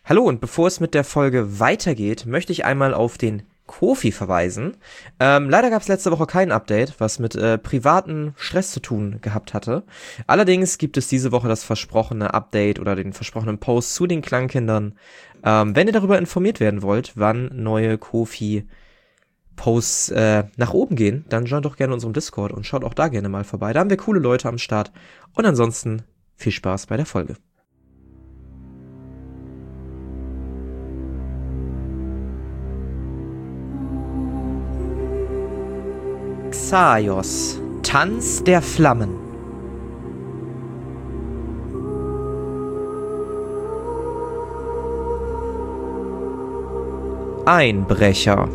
Hallo, und bevor es mit der Folge weitergeht, möchte ich einmal auf den Kofi verweisen. Leider gab es letzte Woche kein Update, was mit privaten Stress zu tun gehabt hatte. Allerdings gibt es diese Woche das versprochene Update oder den versprochenen Post zu den Klangkindern. Wenn ihr darüber informiert werden wollt, wann neue Kofi-Posts nach oben gehen, dann joint doch gerne unserem Discord und schaut auch da gerne mal vorbei. Da haben wir coole Leute am Start. Und ansonsten viel Spaß bei der Folge. Xaios, Tanz der Flammen. Einbrecher.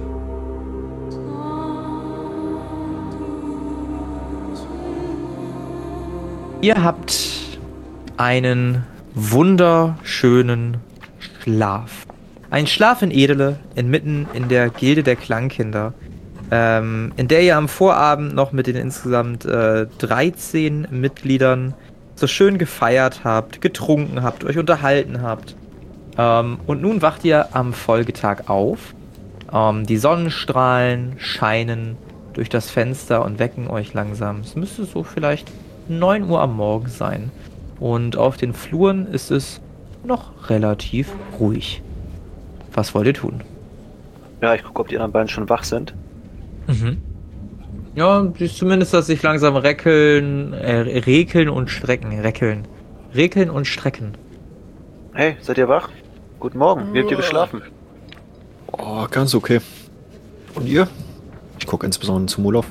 Ihr habt einen wunderschönen Schlaf. Ein Schlaf in Edele, inmitten in der Gilde der Klangkinder. In der ihr am Vorabend noch mit den insgesamt 13 Mitgliedern so schön gefeiert habt, getrunken habt, euch unterhalten habt. Und nun wacht ihr am Folgetag auf. Die Sonnenstrahlen scheinen durch das Fenster und wecken euch langsam. Es müsste so vielleicht 9 Uhr am Morgen sein. Und auf den Fluren ist es noch relativ ruhig. Was wollt ihr tun? Ja, ich gucke, ob die anderen beiden schon wach sind. Mhm. Ja, siehst zumindest, dass sich langsam rekeln und strecken. Rekeln und strecken. Hey, seid ihr wach? Guten Morgen, wie habt ihr geschlafen? Oh, ganz okay. Und ihr? Ich gucke insbesondere zum Olaf.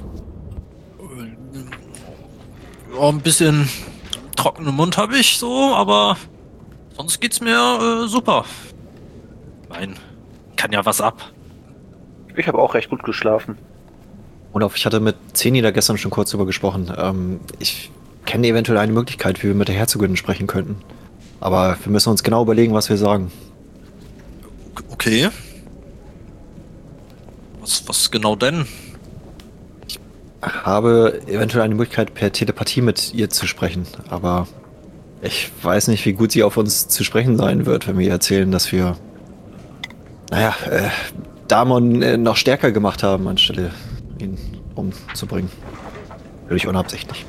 Ja, ein bisschen trockenen Mund habe ich so, aber sonst geht's mir super. Nein, kann ja was ab. Ich habe auch recht gut geschlafen. Olaf, ich hatte mit Zeni da gestern schon kurz drüber gesprochen. Ich kenne eventuell eine Möglichkeit, wie wir mit der Herzogin sprechen könnten. Aber wir müssen uns genau überlegen, was wir sagen. Okay. Was genau denn? Ich habe eventuell eine Möglichkeit, per Telepathie mit ihr zu sprechen. Aber ich weiß nicht, wie gut sie auf uns zu sprechen sein wird, wenn wir ihr erzählen, dass wir, Damon noch stärker gemacht haben, anstelle ihn umzubringen. Völlig unabsichtlich.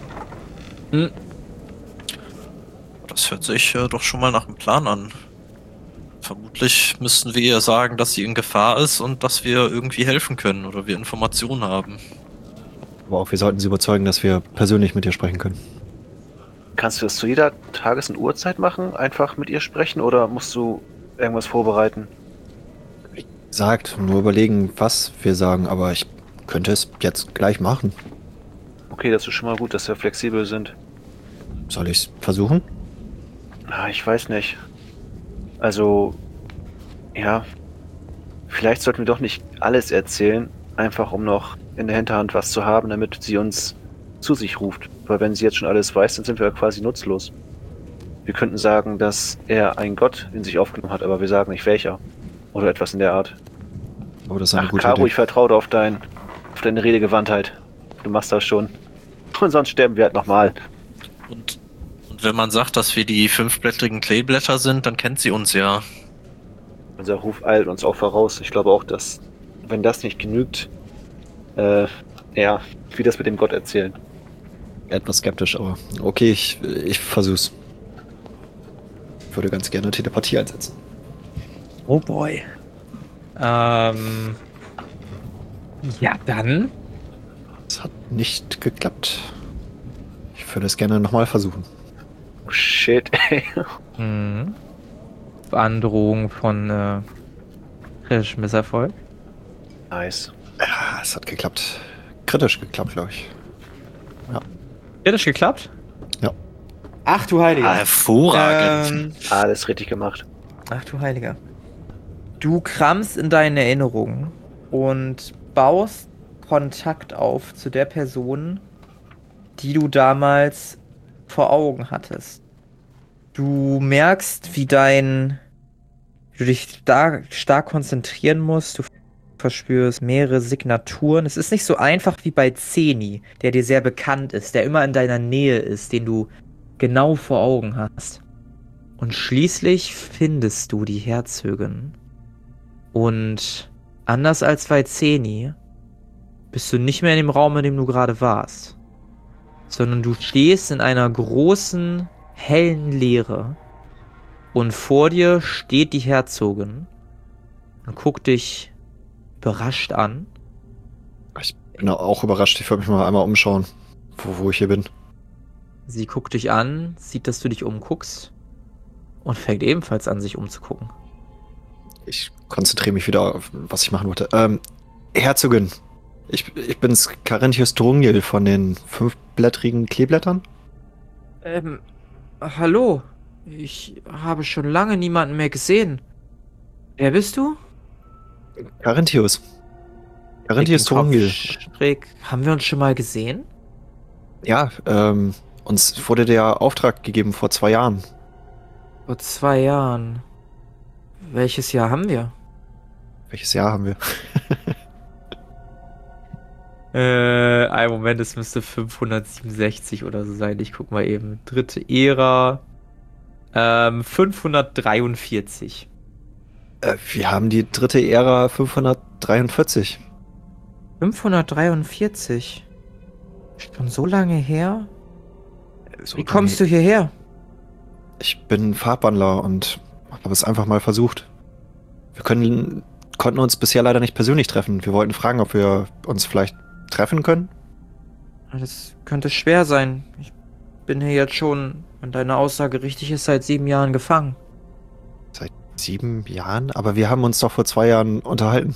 Das hört sich doch schon mal nach einem Plan an. Vermutlich müssten wir ihr sagen, dass sie in Gefahr ist und dass wir irgendwie helfen können oder wir Informationen haben. Aber auch wir sollten sie überzeugen, dass wir persönlich mit ihr sprechen können. Kannst du das zu jeder Tages- und Uhrzeit machen? Einfach mit ihr sprechen oder musst du irgendwas vorbereiten? Sagt, nur überlegen, was wir sagen, aber ich könnte es jetzt gleich machen. Okay, das ist schon mal gut, dass wir flexibel sind. Soll ich es versuchen? Ich weiß nicht. Also, ja, vielleicht sollten wir doch nicht alles erzählen, einfach um noch in der Hinterhand was zu haben, damit sie uns zu sich ruft. Weil wenn sie jetzt schon alles weiß, dann sind wir quasi nutzlos. Wir könnten sagen, dass er einen Gott in sich aufgenommen hat, aber wir sagen nicht welcher. Oder etwas in der Art. Aber das ist eine gute Caro, Idee. ich vertraue auf deine Redegewandtheit. Du machst das schon. Und sonst sterben wir halt nochmal. Und wenn man sagt, dass wir die 5-blättrigen Kleeblätter sind, dann kennt sie uns ja. Unser Ruf eilt uns auch voraus. Ich glaube auch, dass, wenn das nicht genügt, wie das mit dem Gott erzählen. Etwas skeptisch, aber okay, ich versuch's. Ich würde ganz gerne Telepathie einsetzen. Oh boy. Ja, dann. Es hat nicht geklappt. Ich würde es gerne nochmal versuchen. Oh, shit, ey. Androhung von kritischem Misserfolg. Nice. Ja, es hat geklappt. Kritisch geklappt, glaube ich. Ja. Kritisch geklappt? Ja. Ach du Heiliger. Hervorragend. Alles richtig gemacht. Ach du Heiliger. Du kramst in deinen Erinnerungen und baust Kontakt auf zu der Person, die du damals vor Augen hattest. Du merkst, wie du dich stark konzentrieren musst. Du verspürst mehrere Signaturen. Es ist nicht so einfach wie bei Zeni, der dir sehr bekannt ist, der immer in deiner Nähe ist, den du genau vor Augen hast. Und schließlich findest du die Herzogin. Und anders als bei Zeni bist du nicht mehr in dem Raum, in dem du gerade warst, sondern du stehst in einer großen, hellen Leere und vor dir steht die Herzogin und guckt dich überrascht an. Ich bin auch überrascht. Ich würde mich mal einmal umschauen, wo ich hier bin. Sie guckt dich an, sieht, dass du dich umguckst und fängt ebenfalls an, sich umzugucken. Ich konzentriere mich wieder auf, was ich machen wollte. Herzogin, ich bin's, Carinthius Drungil von den 5-blättrigen Kleeblättern. Hallo. Ich habe schon lange niemanden mehr gesehen. Wer bist du? Carinthius. Carinthius Drungil. Schräg. Haben wir uns schon mal gesehen? Ja, uns wurde der Auftrag gegeben vor 2 Jahren. Vor 2 Jahren. Welches Jahr haben wir? Welches Jahr haben wir? Ein Moment, es müsste 567 oder so sein. Ich guck mal eben. Dritte Ära. 543. Wir haben die 3. Ära 543. 543? Schon so lange her? Wie kommst du hierher? Ich bin Farbwandler und habe es einfach mal versucht. Wir konnten uns bisher leider nicht persönlich treffen. Wir wollten fragen, ob wir uns vielleicht treffen können. Das könnte schwer sein. Ich bin hier jetzt schon, wenn deine Aussage richtig ist, seit 7 Jahren gefangen. Seit 7 Jahren? Aber wir haben uns doch vor 2 Jahren unterhalten.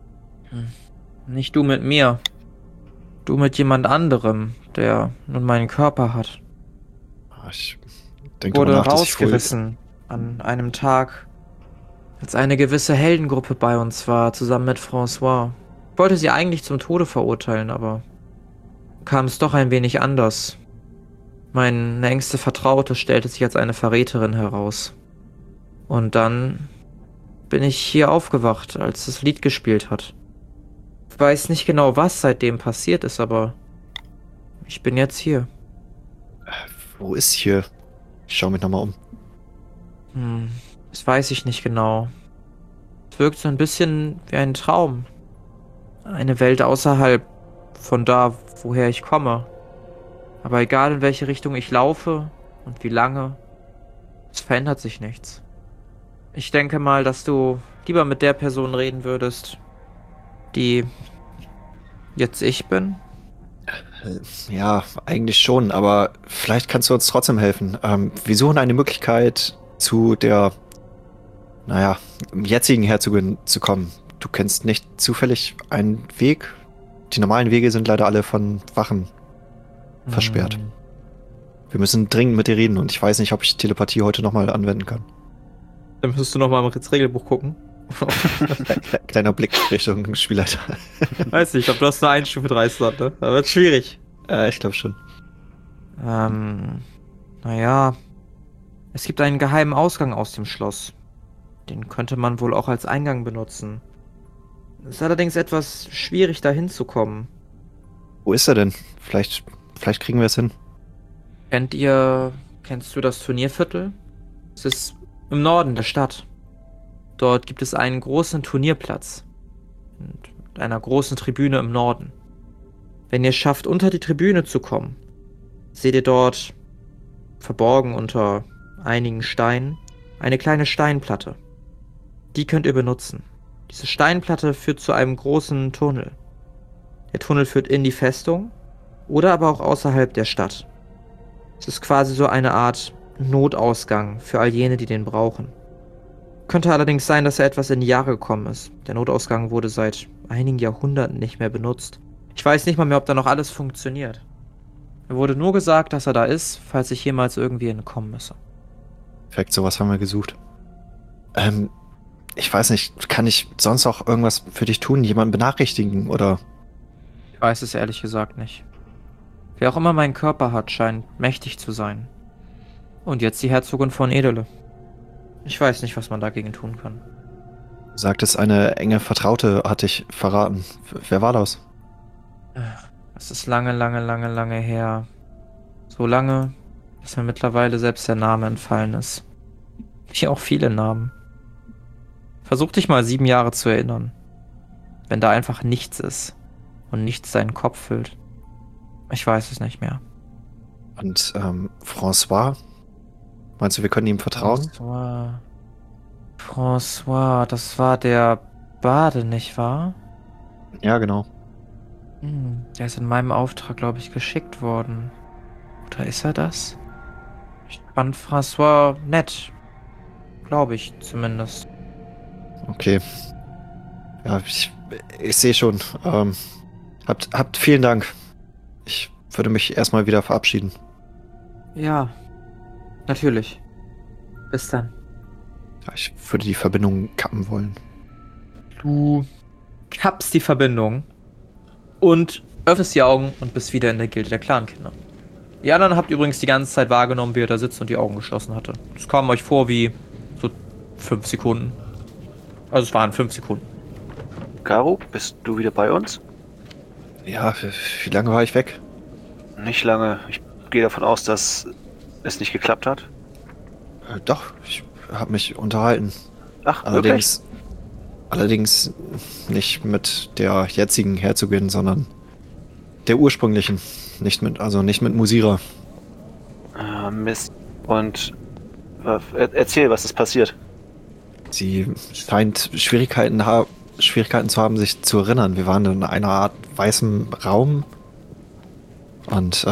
Nicht du mit mir. Du mit jemand anderem, der nun meinen Körper hat. Ich denke Wurde mal nach, dass ich rausgerissen an einem Tag, als eine gewisse Heldengruppe bei uns war, zusammen mit François. Ich wollte sie eigentlich zum Tode verurteilen, aber kam es doch ein wenig anders. Meine engste Vertraute stellte sich als eine Verräterin heraus. Und dann bin ich hier aufgewacht, als das Lied gespielt hat. Ich weiß nicht genau, was seitdem passiert ist, aber ich bin jetzt hier. Wo ist hier? Ich schaue mich nochmal um. Das weiß ich nicht genau. Es wirkt so ein bisschen wie ein Traum. Eine Welt außerhalb von da, woher ich komme. Aber egal in welche Richtung ich laufe und wie lange, es verändert sich nichts. Ich denke mal, dass du lieber mit der Person reden würdest, die jetzt ich bin. Ja, eigentlich schon, aber vielleicht kannst du uns trotzdem helfen. Wir suchen eine Möglichkeit, zu der, jetzigen Herzogin zu kommen. Du kennst nicht zufällig einen Weg? Die normalen Wege sind leider alle von Wachen versperrt. Wir müssen dringend mit dir reden und ich weiß nicht, ob ich Telepathie heute nochmal anwenden kann. Dann müsstest du nochmal im Regelbuch gucken. Kleiner Blick Richtung Spielleiter. Weiß nicht, ich glaube, du hast nur eine Stufe 3 Slot, ne? Da wird schwierig. Ich glaube schon. Es gibt einen geheimen Ausgang aus dem Schloss. Den könnte man wohl auch als Eingang benutzen. Es ist allerdings etwas schwierig, da hinzukommen. Wo ist er denn? Vielleicht kriegen wir es hin. Kennst du das Turnierviertel? Es ist im Norden der Stadt. Dort gibt es einen großen Turnierplatz. Mit einer großen Tribüne im Norden. Wenn ihr es schafft, unter die Tribüne zu kommen, seht ihr dort, verborgen unter einigen Steinen, eine kleine Steinplatte. Die könnt ihr benutzen. Diese Steinplatte führt zu einem großen Tunnel. Der Tunnel führt in die Festung oder aber auch außerhalb der Stadt. Es ist quasi so eine Art Notausgang für all jene, die den brauchen. Könnte allerdings sein, dass er etwas in die Jahre gekommen ist. Der Notausgang wurde seit einigen Jahrhunderten nicht mehr benutzt. Ich weiß nicht mal mehr, ob da noch alles funktioniert. Mir wurde nur gesagt, dass er da ist, falls ich jemals irgendwie entkommen müsse. Perfekt, sowas haben wir gesucht. Ich weiß nicht, kann ich sonst auch irgendwas für dich tun? Jemanden benachrichtigen, oder? Ich weiß es ehrlich gesagt nicht. Wer auch immer meinen Körper hat, scheint mächtig zu sein. Und jetzt die Herzogin von Edele. Ich weiß nicht, was man dagegen tun kann. Du sagtest, eine enge Vertraute hat dich verraten. Wer war das? Es ist lange her. So lange, dass mir mittlerweile selbst der Name entfallen ist. Wie auch viele Namen. Versuch dich mal 7 Jahre zu erinnern. Wenn da einfach nichts ist und nichts deinen Kopf füllt. Ich weiß es nicht mehr. Und François? Meinst du, wir können ihm vertrauen? François, das war der Bade, nicht wahr? Ja, genau. Der ist in meinem Auftrag, glaube ich, geschickt worden. Oder ist er das? Ich fand François nett. Glaube ich zumindest. Okay. Ja, ich sehe schon. Habt vielen Dank. Ich würde mich erstmal wieder verabschieden. Ja, natürlich. Bis dann. Ja, ich würde die Verbindung kappen wollen. Du kappst die Verbindung und öffnest die Augen und bist wieder in der Gilde der Clankinder. Die anderen habt übrigens die ganze Zeit wahrgenommen, wie er da sitzt und die Augen geschlossen hatte. Es kam euch vor wie so 5 Sekunden. Also es waren 5 Sekunden. Garu, bist du wieder bei uns? Ja, wie lange war ich weg? Nicht lange. Ich gehe davon aus, dass es nicht geklappt hat. Doch, ich habe mich unterhalten. Ach, Allerdings nicht mit der jetzigen Herzogin, sondern der ursprünglichen. Nicht mit Musira. Mist. Und erzähl, was ist passiert? Sie scheint Schwierigkeiten zu haben, sich zu erinnern. Wir waren in einer Art weißem Raum. Und,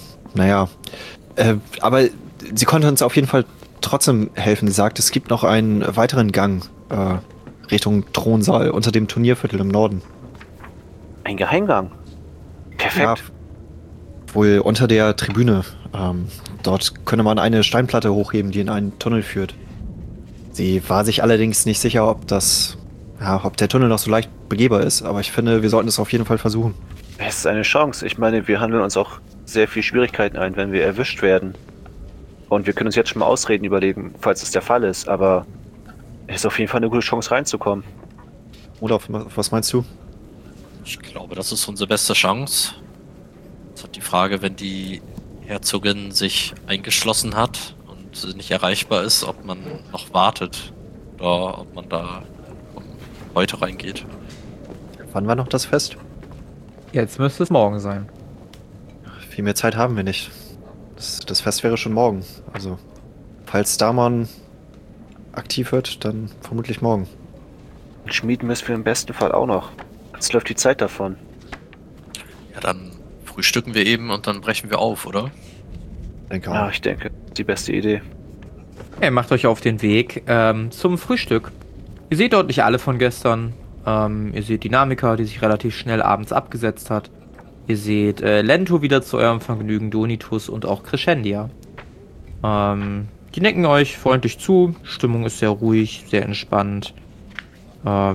aber sie konnte uns auf jeden Fall trotzdem helfen. Sie sagt, es gibt noch einen weiteren Gang Richtung Thronsaal unter dem Turnierviertel im Norden. Ein Geheimgang? Perfekt. Ja, wohl unter der Tribüne. Dort könne man eine Steinplatte hochheben, die in einen Tunnel führt. Sie war sich allerdings nicht sicher, ob der Tunnel noch so leicht begehbar ist, aber ich finde, wir sollten es auf jeden Fall versuchen. Es ist eine Chance. Ich meine, wir handeln uns auch sehr viel Schwierigkeiten ein, wenn wir erwischt werden. Und wir können uns jetzt schon mal Ausreden überlegen, falls es der Fall ist, aber es ist auf jeden Fall eine gute Chance reinzukommen. Olaf, was meinst du? Ich glaube, das ist unsere beste Chance. Jetzt hat die Frage, wenn die Herzogin sich eingeschlossen hat und nicht erreichbar ist, ob man noch wartet oder ob man da heute reingeht. Wann war noch das Fest? Jetzt müsste es morgen sein. Viel mehr Zeit haben wir nicht. Das Fest wäre schon morgen. Also, falls Daman aktiv wird, dann vermutlich morgen. Und schmieden müssen wir im besten Fall auch noch. Jetzt läuft die Zeit davon. Ja, dann frühstücken wir eben und dann brechen wir auf, oder? Denke Ja, auch. ich denke, die beste Idee. Ihr macht euch auf den Weg zum Frühstück. Ihr seht dort nicht alle von gestern. Ihr seht Dynamika, die sich relativ schnell abends abgesetzt hat. Ihr seht Lento wieder zu eurem Vergnügen, Donitus und auch Crescendia. Die nicken euch freundlich zu. Stimmung ist sehr ruhig, sehr entspannt. Ja.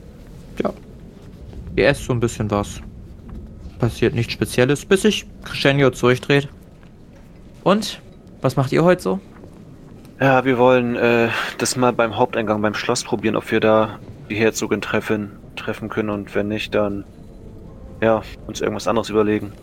Ihr esst so ein bisschen was. Passiert nichts Spezielles, bis sich Crescendia zu euch dreht. Und? Was macht ihr heute so? Ja, wir wollen das mal beim Haupteingang beim Schloss probieren, ob wir da die Herzogin treffen können, und wenn nicht, dann ja, uns irgendwas anderes überlegen.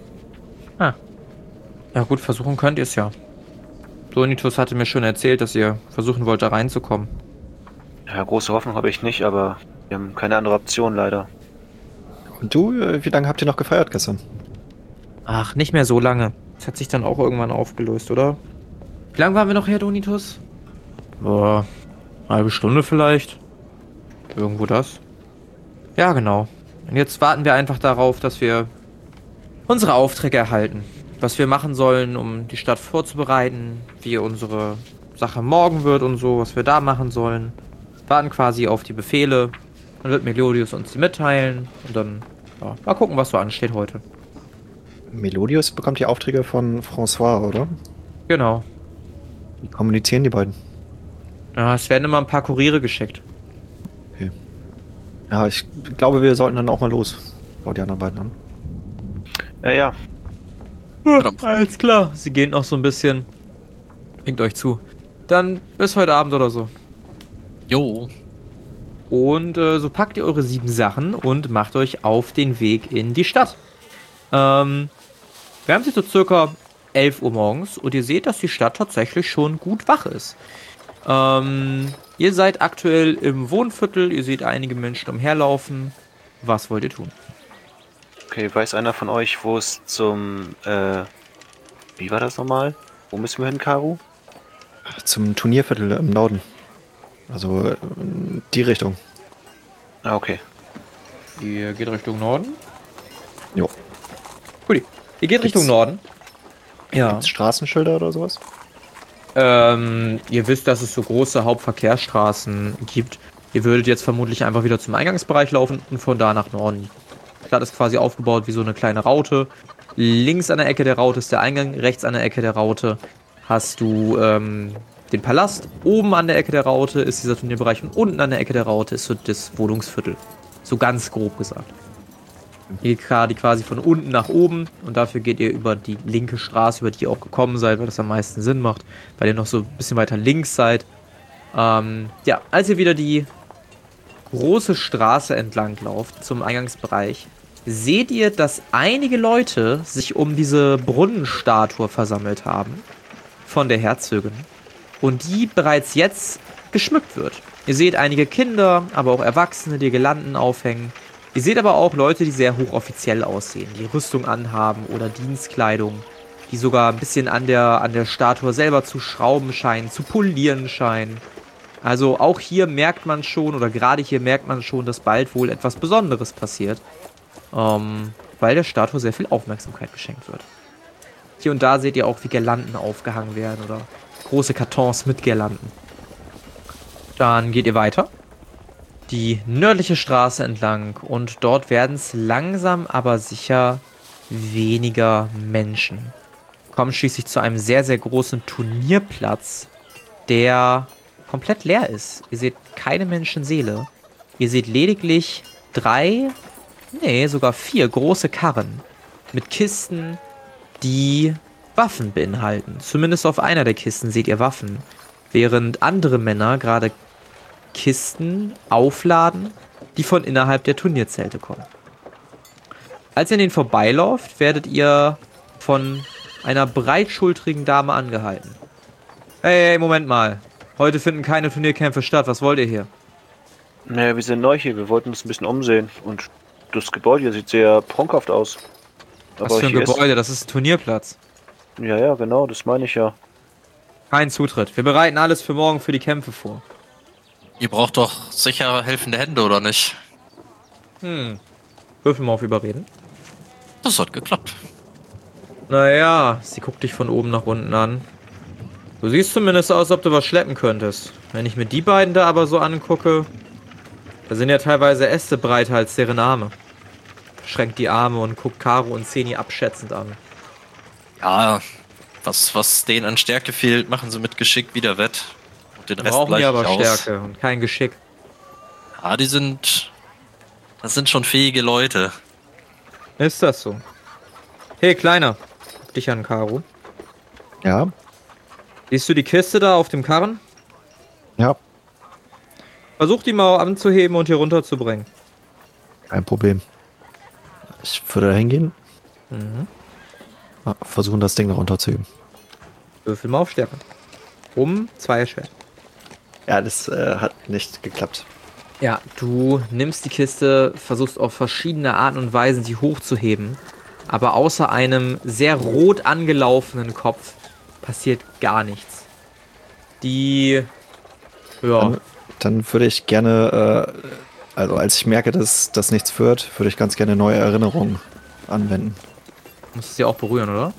Ja gut, versuchen könnt ihr es ja. Donitus hatte mir schon erzählt, dass ihr versuchen wollt, da reinzukommen. Ja, große Hoffnung habe ich nicht, aber wir haben keine andere Option leider. Und du, wie lange habt ihr noch gefeiert gestern? Ach, nicht mehr so lange. Das hat sich dann auch irgendwann aufgelöst, oder? Wie lange waren wir noch her, Donitus? Boah, halbe Stunde vielleicht. Irgendwo das. Ja, genau. Und jetzt warten wir einfach darauf, dass wir unsere Aufträge erhalten. Was wir machen sollen, um die Stadt vorzubereiten, wie unsere Sache morgen wird und so, was wir da machen sollen. Warten quasi auf die Befehle. Dann wird Melodius uns die mitteilen. Und dann, ja, mal gucken, was so ansteht heute. Melodius bekommt die Aufträge von François, oder? Genau. Wie kommunizieren die beiden? Ja, es werden immer ein paar Kuriere geschickt. Okay. Ja, ich glaube, wir sollten dann auch mal los. Schau die anderen beiden an. Ja, Alles klar. Sie gehen noch so ein bisschen. Winkt euch zu. Dann bis heute Abend oder so. Jo. Und so packt ihr eure 7 Sachen und macht euch auf den Weg in die Stadt. Wir haben sie so circa 11 Uhr morgens und ihr seht, dass die Stadt tatsächlich schon gut wach ist. Ihr seid aktuell im Wohnviertel, ihr seht einige Menschen umherlaufen. Was wollt ihr tun? Okay, weiß einer von euch, wo es zum, wie war das nochmal? Wo müssen wir hin, Karu? Zum Turnierviertel im Norden. Also in die Richtung. Ah, okay. Ihr geht Richtung Norden? Jo. Gut. Ihr geht Richtung Norden. Ja. Gibt's Straßenschilder oder sowas? Ihr wisst, dass es so große Hauptverkehrsstraßen gibt. Ihr würdet jetzt vermutlich einfach wieder zum Eingangsbereich laufen und von da nach Norden. Die Stadt ist quasi aufgebaut wie so eine kleine Raute. Links an der Ecke der Raute ist der Eingang, rechts an der Ecke der Raute hast du den Palast. Oben an der Ecke der Raute ist dieser Turnierbereich und unten an der Ecke der Raute ist so das Wohnungsviertel. So ganz grob gesagt. Ihr geht gerade quasi von unten nach oben und dafür geht ihr über die linke Straße, über die ihr auch gekommen seid, weil das am meisten Sinn macht, weil ihr noch so ein bisschen weiter links seid. Ja, als ihr wieder die große Straße entlang lauft zum Eingangsbereich, seht ihr, dass einige Leute sich um diese Brunnenstatue versammelt haben von der Herzogin und die bereits jetzt geschmückt wird. Ihr seht einige Kinder, aber auch Erwachsene, die Girlanden aufhängen. Ihr seht aber auch Leute, die sehr hochoffiziell aussehen, die Rüstung anhaben oder Dienstkleidung, die sogar ein bisschen an der Statue selber zu schrauben scheinen, zu polieren scheinen. Also auch hier merkt man schon, oder gerade hier merkt man schon, dass bald wohl etwas Besonderes passiert, weil der Statue sehr viel Aufmerksamkeit geschenkt wird. Hier und da seht ihr auch, wie Girlanden aufgehangen werden oder große Kartons mit Girlanden. Dann geht ihr weiter. Die nördliche Straße entlang und dort werden es langsam aber sicher weniger Menschen. Kommen schließlich zu einem sehr, sehr großen Turnierplatz, der komplett leer ist. Ihr seht keine Menschenseele. Ihr seht lediglich 4 große Karren mit Kisten, die Waffen beinhalten. Zumindest auf einer der Kisten seht ihr Waffen, während andere Männer gerade Kisten aufladen, die von innerhalb der Turnierzelte kommen. Als ihr an denen vorbeilauft, werdet ihr von einer breitschultrigen Dame angehalten. Hey, Moment mal. Heute finden keine Turnierkämpfe statt. Was wollt ihr hier? Naja, wir sind neu hier. Wir wollten uns ein bisschen umsehen. Und das Gebäude hier sieht sehr prunkhaft aus. Was für ein Gebäude? Das ist ein Turnierplatz. Ja, genau. Das meine ich ja. Kein Zutritt. Wir bereiten alles für morgen für die Kämpfe vor. Ihr braucht doch sicher helfende Hände, oder nicht? Würfel mal auf Überreden. Das hat geklappt. Naja, sie guckt dich von oben nach unten an. Du siehst zumindest aus, als ob du was schleppen könntest. Wenn ich mir die beiden da aber so angucke, da sind ja teilweise Äste breiter als deren Arme. Schränkt die Arme und guckt Caro und Zeni abschätzend an. Ja, was denen an Stärke fehlt, machen sie mit Geschick wieder wett. Und den Rest Brauchen die aber gleich aus. Stärke und kein Geschick. Ja, das sind schon fähige Leute. Ist das so? Hey, Kleiner. Guck dich an, Caro. Ja. Siehst du die Kiste da auf dem Karren? Ja, Versuch die mal anzuheben und hier runterzubringen. kein Problem. Ich würde da hingehen. Versuchen, das Ding noch runterzuheben. Würfel mal auf Stärke. 2 erschwert. Ja, das hat nicht geklappt. Ja, du nimmst die Kiste, versuchst auf verschiedene Arten und Weisen sie hochzuheben, aber außer einem sehr rot angelaufenen Kopf passiert gar nichts. Dann würde ich gerne, also als ich merke, dass das nichts wird, würde ich ganz gerne neue Erinnerungen anwenden. Musst du sie auch berühren, oder?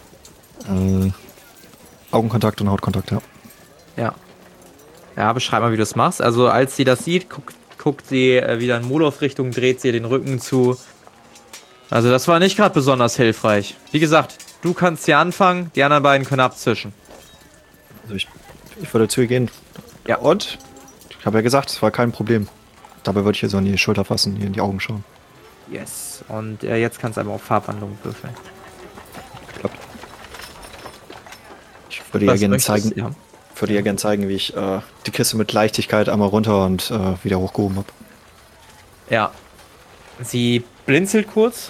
Augenkontakt und Hautkontakt, ja. Ja. Ja, beschreib mal, wie du es machst. Also, als sie das sieht, guckt sie wieder in Molov-Richtung, dreht sie den Rücken zu. Also, das war nicht gerade besonders hilfreich. Wie gesagt, du kannst hier anfangen, die anderen beiden können abzischen. Also ich würde zu ihr gehen. Ja. Und? Ich habe ja gesagt, es war kein Problem. Dabei würde ich hier so an die Schulter fassen, hier in die Augen schauen. Yes. Und jetzt kannst du einmal auf Farbwandlung würfeln. Klappt. Ich würde ihr gerne zeigen, Ja. wie ich die Kiste mit Leichtigkeit einmal runter und wieder hochgehoben habe. Ja. Sie blinzelt kurz.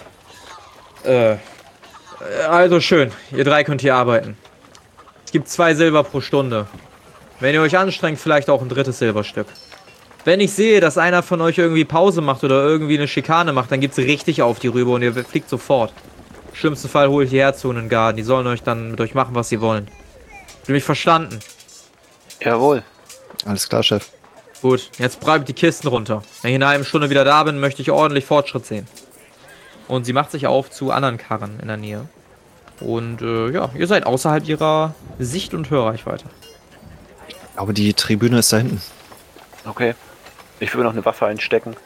Also schön. Ihr 3 könnt hier arbeiten. Es gibt 2 Silber pro Stunde. Wenn ihr euch anstrengt, vielleicht auch ein drittes Silberstück. Wenn ich sehe, dass einer von euch irgendwie Pause macht oder irgendwie eine Schikane macht, dann gibt's richtig auf die Rübe und ihr fliegt sofort. Im schlimmsten Fall hole ich die Herzogengarden. Die sollen euch dann mit euch machen, was sie wollen. Habt ihr mich verstanden? Jawohl. Alles klar, Chef. Gut, jetzt bleibt die Kisten runter. Wenn ich in einer halben Stunde wieder da bin, möchte ich ordentlich Fortschritt sehen. Und sie macht sich auf zu anderen Karren in der Nähe. Und ja, ihr seid außerhalb ihrer Sicht- und Hörreichweite. Aber die Tribüne ist da hinten. Okay. Ich will noch eine Waffe einstecken.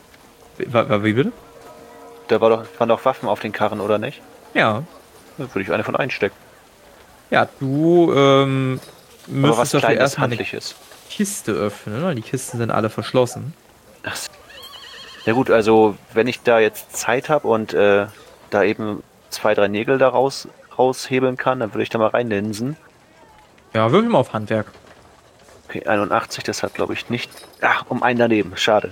Wie bitte? Da waren doch Waffen auf den Karren, oder nicht? Ja. Da würde ich eine von einstecken. Ja, du Aber müsstest was dafür Kleines, erstmal eine Handliches. Kiste öffnen, weil die Kisten sind alle verschlossen. Ach so. Ja gut, also wenn ich da jetzt Zeit habe und da eben 2, 3 Nägel da raushebeln kann, dann würde ich da mal reinlinsen. Ja, würfel mal auf Handwerk. Okay, 81, das hat glaube ich nicht... Ach, um einen daneben, schade.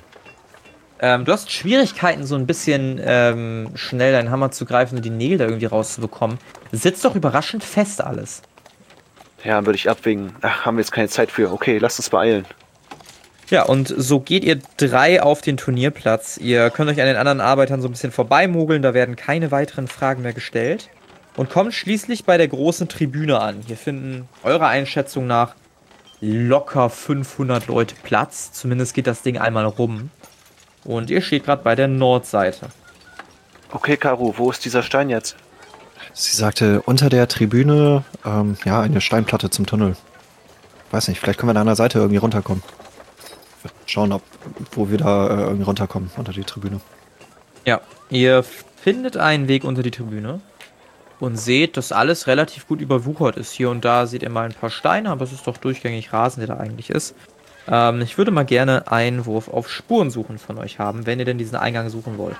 Du hast Schwierigkeiten, so ein bisschen schnell deinen Hammer zu greifen und die Nägel da irgendwie rauszubekommen. Sitzt doch überraschend fest alles. Ja, dann würde ich abwägen. Ach, haben wir jetzt keine Zeit für. Okay, lasst uns beeilen. Ja, und so geht ihr 3 auf den Turnierplatz. Ihr könnt euch an den anderen Arbeitern so ein bisschen vorbeimogeln, da werden keine weiteren Fragen mehr gestellt. Und kommt schließlich bei der großen Tribüne an. Hier finden eurer Einschätzung nach locker 500 Leute Platz. Zumindest geht das Ding einmal rum. Und ihr steht gerade bei der Nordseite. Okay, Karu, wo ist dieser Stein jetzt? Sie sagte, unter der Tribüne, ja, eine Steinplatte zum Tunnel. Weiß nicht, vielleicht können wir an einer Seite irgendwie runterkommen. Schauen, wo wir da irgendwie runterkommen, unter die Tribüne. Ja, ihr findet einen Weg unter die Tribüne und seht, dass alles relativ gut überwuchert ist. Hier und da seht ihr mal ein paar Steine, aber es ist doch durchgängig Rasen, der da eigentlich ist. Ich würde mal gerne einen Wurf auf Spurensuchen von euch haben, wenn ihr denn diesen Eingang suchen wollt.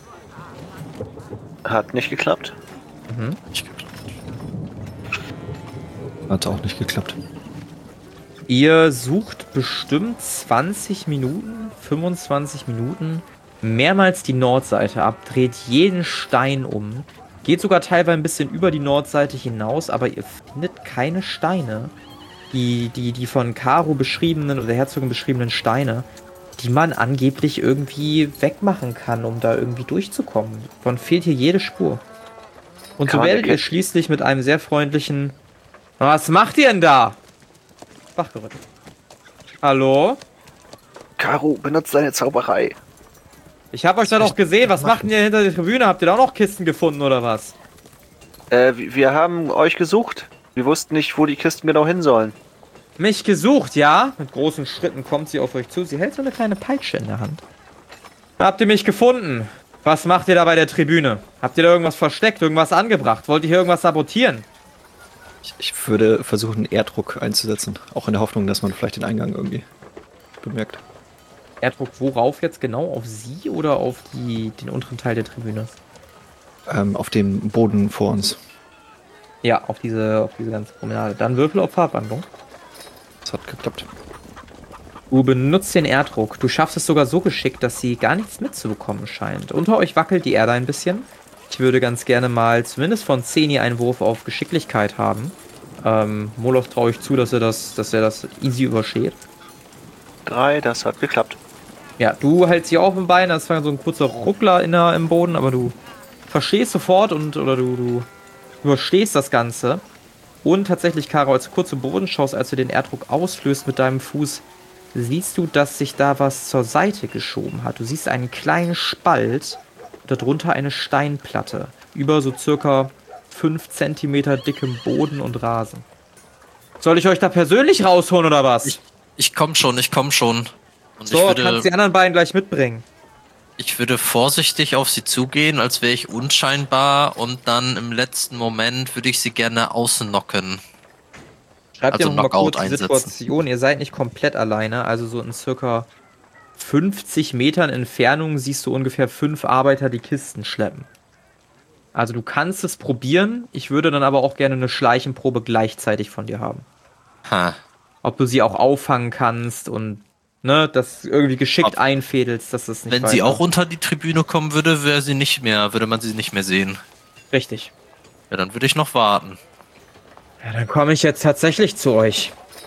Hat nicht geklappt. Hat auch nicht geklappt. Ihr sucht bestimmt 20 Minuten, 25 Minuten mehrmals die Nordseite ab, dreht jeden Stein um, geht sogar teilweise ein bisschen über die Nordseite hinaus, aber ihr findet keine Steine. Die von Caro beschriebenen oder der Herzogin beschriebenen Steine, die man angeblich irgendwie wegmachen kann, um da irgendwie durchzukommen. Davon fehlt hier jede Spur. Und so werdet ihr schließlich mit einem sehr freundlichen Was macht ihr denn da? Wachgerüttelt. Hallo? Karu, benutzt deine Zauberei. Ich hab euch da doch gesehen. Was macht denn ihr hinter der Tribüne? Habt ihr da auch noch Kisten gefunden oder was? Wir haben euch gesucht. Wir wussten nicht, wo die Kisten genau hin sollen. Mich gesucht, ja? Mit großen Schritten kommt sie auf euch zu. Sie hält so eine kleine Peitsche in der Hand. Habt ihr mich gefunden? Was macht ihr da bei der Tribüne? Habt ihr da irgendwas versteckt, irgendwas angebracht? Wollt ihr hier irgendwas sabotieren? Ich würde versuchen, Erddruck einzusetzen. Auch in der Hoffnung, dass man vielleicht den Eingang irgendwie bemerkt. Erddruck worauf jetzt genau? Auf sie oder auf den unteren Teil der Tribüne? Auf dem Boden vor uns. Ja, auf diese ganze Promenade. Dann Würfel auf Farbwandlung. Das hat geklappt. Du benutzt den Erddruck. Du schaffst es sogar so geschickt, dass sie gar nichts mitzubekommen scheint. Unter euch wackelt die Erde ein bisschen. Ich würde ganz gerne mal zumindest von Zeni einen Wurf auf Geschicklichkeit haben. Moloch traue ich zu, dass er das easy übersteht. 3, das hat geklappt. Ja, du hältst sie auf dem Bein, das war so ein kurzer Ruckler im Boden, aber du verstehst sofort oder du überstehst das Ganze. Und tatsächlich, Caro, als du kurz zum Boden schaust, als du den Erddruck auslöst mit deinem Fuß, siehst du, dass sich da was zur Seite geschoben hat. Du siehst einen kleinen Spalt, darunter eine Steinplatte, über so circa 5 Zentimeter dickem Boden und Rasen. Soll ich euch da persönlich rausholen oder was? Ich komm schon. Und so, kannst die anderen beiden gleich mitbringen. Ich würde vorsichtig auf sie zugehen, als wäre ich unscheinbar, und dann im letzten Moment würde ich sie gerne außennocken. Schreibt Also ihr mal kurz die einsetzen. Situation. Ihr seid nicht komplett alleine, also so in circa 50 Metern Entfernung siehst du ungefähr 5 Arbeiter, die Kisten schleppen. Also du kannst es probieren, ich würde dann aber auch gerne eine Schleichenprobe gleichzeitig von dir haben. Ha. Ob du sie auch auffangen kannst und das irgendwie geschickt einfädelst, dass es nicht Wenn sie auch unter die Tribüne kommen würde, würde man sie nicht mehr sehen. Richtig. Ja, dann würde ich noch warten. Ja, dann komme ich jetzt tatsächlich zu euch.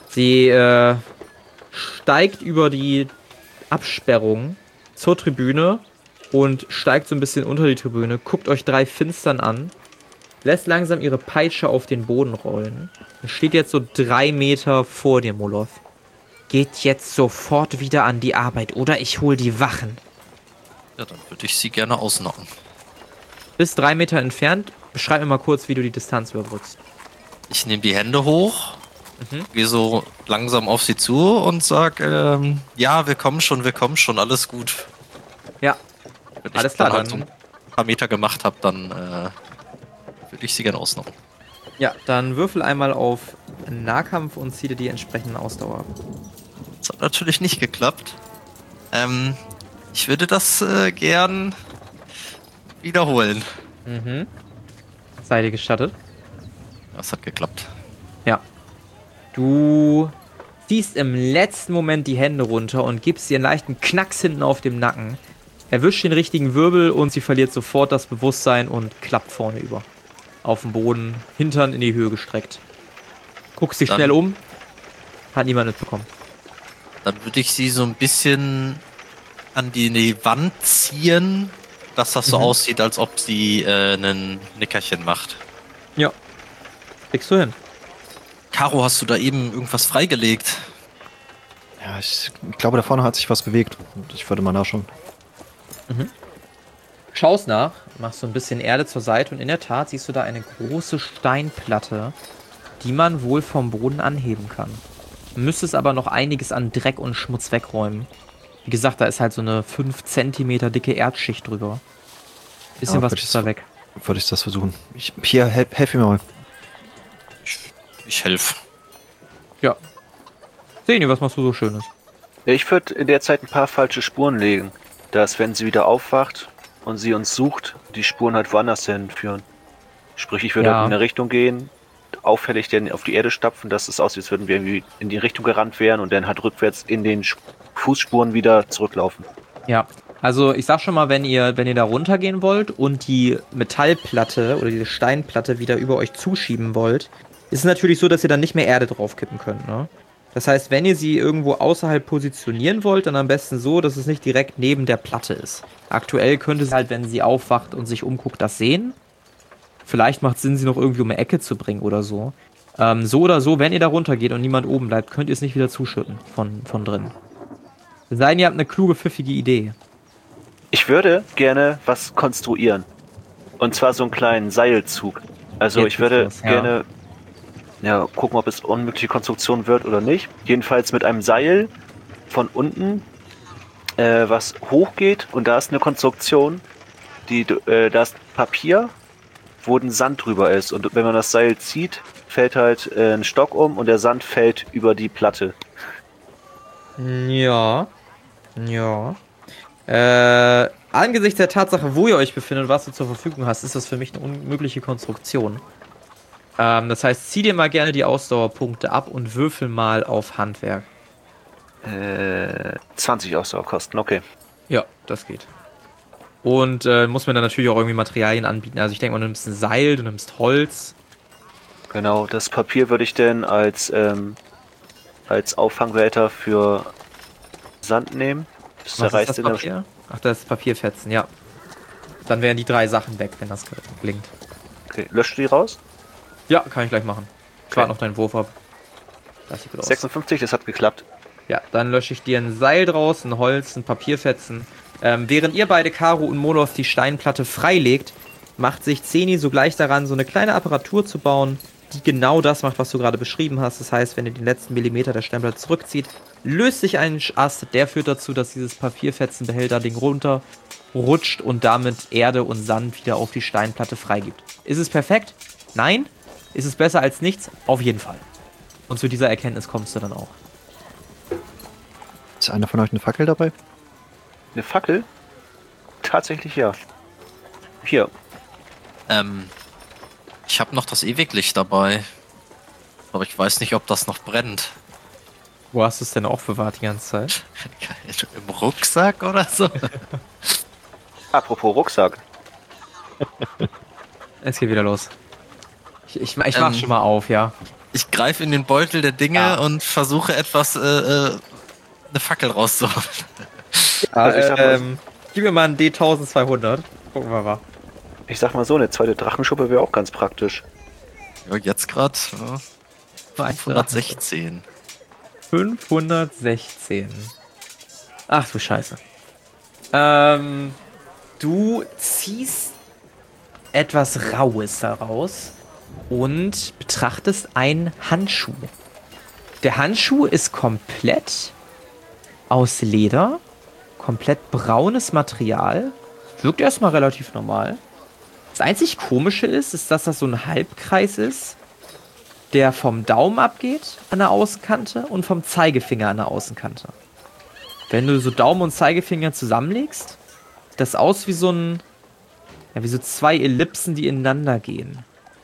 Sie steigt über die Absperrung zur Tribüne und steigt so ein bisschen unter die Tribüne, guckt euch 3 finstern an, lässt langsam ihre Peitsche auf den Boden rollen und steht jetzt so 3 Meter vor dir, Moloth. Geht jetzt sofort wieder an die Arbeit oder ich hol die Wachen. Ja, dann würde ich sie gerne ausnocken. Bis 3 Meter entfernt, beschreib mir mal kurz, wie du die Distanz überbrückst. Ich nehme die Hände hoch, gehe so langsam auf sie zu und sag, ja, wir kommen schon, alles gut. Ja, Wenn alles ich klar, dann halt dann- so ein paar Meter gemacht habe, dann würde ich sie gerne ausnocken. ja, dann würfel einmal auf Nahkampf und zieh dir die entsprechenden Ausdauer ab. Das hat natürlich nicht geklappt. Ich würde das gern wiederholen. Sei dir gestattet. Das hat geklappt. Ja. Du ziehst im letzten Moment die Hände runter und gibst ihr einen leichten Knacks hinten auf dem Nacken. Erwischt den richtigen Wirbel und sie verliert sofort das Bewusstsein und klappt vorne über. Auf dem Boden, Hintern in die Höhe gestreckt. Guckst dich Dann- schnell um. Hat niemand mitbekommen. Dann würde ich sie so ein bisschen an die Wand ziehen, dass das so aussieht, als ob sie ein Nickerchen macht. Ja. Kriegst du hin. Caro, hast du da eben irgendwas freigelegt? Ja, ich glaube, da vorne hat sich was bewegt. Und ich würde mal nachschauen. Schaust nach, machst so ein bisschen Erde zur Seite und in der Tat siehst du da eine große Steinplatte, die man wohl vom Boden anheben kann. Du müsstest aber noch einiges an Dreck und Schmutz wegräumen. Wie gesagt, da ist halt so eine 5 Zentimeter dicke Erdschicht drüber. Bisschen Ja, was würde ist da weg. Würde ich das versuchen. Hier, helf mir mal. Ich helfe. Ja. Seni, was machst du so Schönes? Ich würde in der Zeit ein paar falsche Spuren legen, dass wenn sie wieder aufwacht und sie uns sucht, die Spuren halt woanders hinführen. Sprich, ich würde Ja. halt in eine Richtung gehen, auffällig dann auf die Erde stapfen, dass es aussieht, als würden wir irgendwie in die Richtung gerannt wären und dann halt rückwärts in den Fußspuren wieder zurücklaufen. Ja. Also ich sag schon mal, wenn ihr da runtergehen wollt und die Metallplatte oder diese Steinplatte wieder über euch zuschieben wollt, ist es natürlich so, dass ihr dann nicht mehr Erde draufkippen könnt, ne? Das heißt, wenn ihr sie irgendwo außerhalb positionieren wollt, dann am besten so, dass es nicht direkt neben der Platte ist. Aktuell könnte sie halt, wenn sie aufwacht und sich umguckt, das sehen. Vielleicht macht es Sinn, sie noch irgendwie um eine Ecke zu bringen oder so. So oder so, wenn ihr da runtergeht und niemand oben bleibt, könnt ihr es nicht wieder zuschütten von drin. Es sei denn, ihr habt eine kluge, pfiffige Idee. Ich würde gerne was konstruieren. Und zwar so einen kleinen Seilzug. Also Jetzt ich würde geht's los, ja. gerne gucken, ob es unmögliche Konstruktion wird oder nicht. Jedenfalls mit einem Seil von unten, was hochgeht. Und da ist eine Konstruktion, da ist Papier, wo ein Sand drüber ist. Und wenn man das Seil zieht, fällt halt ein Stock um und der Sand fällt über die Platte. Ja. Ja. Angesichts der Tatsache, wo ihr euch befindet und was du zur Verfügung hast, ist das für mich eine unmögliche Konstruktion. Das heißt, zieh dir mal gerne die Ausdauerpunkte ab und würfel mal auf Handwerk. 20 Ausdauerkosten, okay. Ja, das geht. Und muss mir dann natürlich auch irgendwie Materialien anbieten. Also ich denke mal, du nimmst ein Seil, du nimmst Holz. Genau, das Papier würde ich denn als Auffangbehälter für Sand nehmen. Das Was ist zerreißt das in der Papier? Ach, das ist Papierfetzen, ja. Dann wären die 3 Sachen weg, wenn das gelingt. Okay, löscht du die raus? Ja, kann ich gleich machen. Ich Okay. warte noch deinen Wurf ab. Das sieht gut aus. 56, das hat geklappt. Ja, dann lösche ich dir ein Seil draus, ein Holz, ein Papierfetzen. Während ihr beide, Caro und Moloth, die Steinplatte freilegt, macht sich Zeni sogleich daran, so eine kleine Apparatur zu bauen, die genau das macht, was du gerade beschrieben hast. Das heißt, wenn ihr den letzten Millimeter der Steinplatte zurückzieht, löst sich ein Ast, der führt dazu, dass dieses Papierfetzenbehälter-Ding runterrutscht und damit Erde und Sand wieder auf die Steinplatte freigibt. Ist es perfekt? Nein. Ist es besser als nichts? Auf jeden Fall. Und zu dieser Erkenntnis kommst du dann auch. Ist einer von euch eine Fackel dabei? Eine Fackel? Tatsächlich ja. Hier. Ich habe noch das Ewiglicht dabei. Aber ich weiß nicht, ob das noch brennt. Wo hast du es denn aufbewahrt die ganze Zeit? Im Rucksack oder so? Apropos Rucksack. Es geht wieder los. Ich mach schon mal auf, ja. Ich greife in den Beutel der Dinge und versuche etwas, eine Fackel rauszuholen. Also ich sag mal- Gib mir mal einen D1200. Gucken wir mal. Ich sag mal so, eine zweite Drachenschuppe wäre auch ganz praktisch. Ja, jetzt gerade 516. 516. Ach du Scheiße. Du ziehst etwas Raues daraus und betrachtest einen Handschuh. Der Handschuh ist komplett aus Leder, komplett braunes Material, wirkt erstmal relativ normal. Das einzig Komische ist, dass das so ein Halbkreis ist, der vom Daumen abgeht an der Außenkante und vom Zeigefinger an der Außenkante. Wenn du so Daumen und Zeigefinger zusammenlegst, sieht das aus wie so ein, ja, wie so zwei Ellipsen, die ineinander gehen.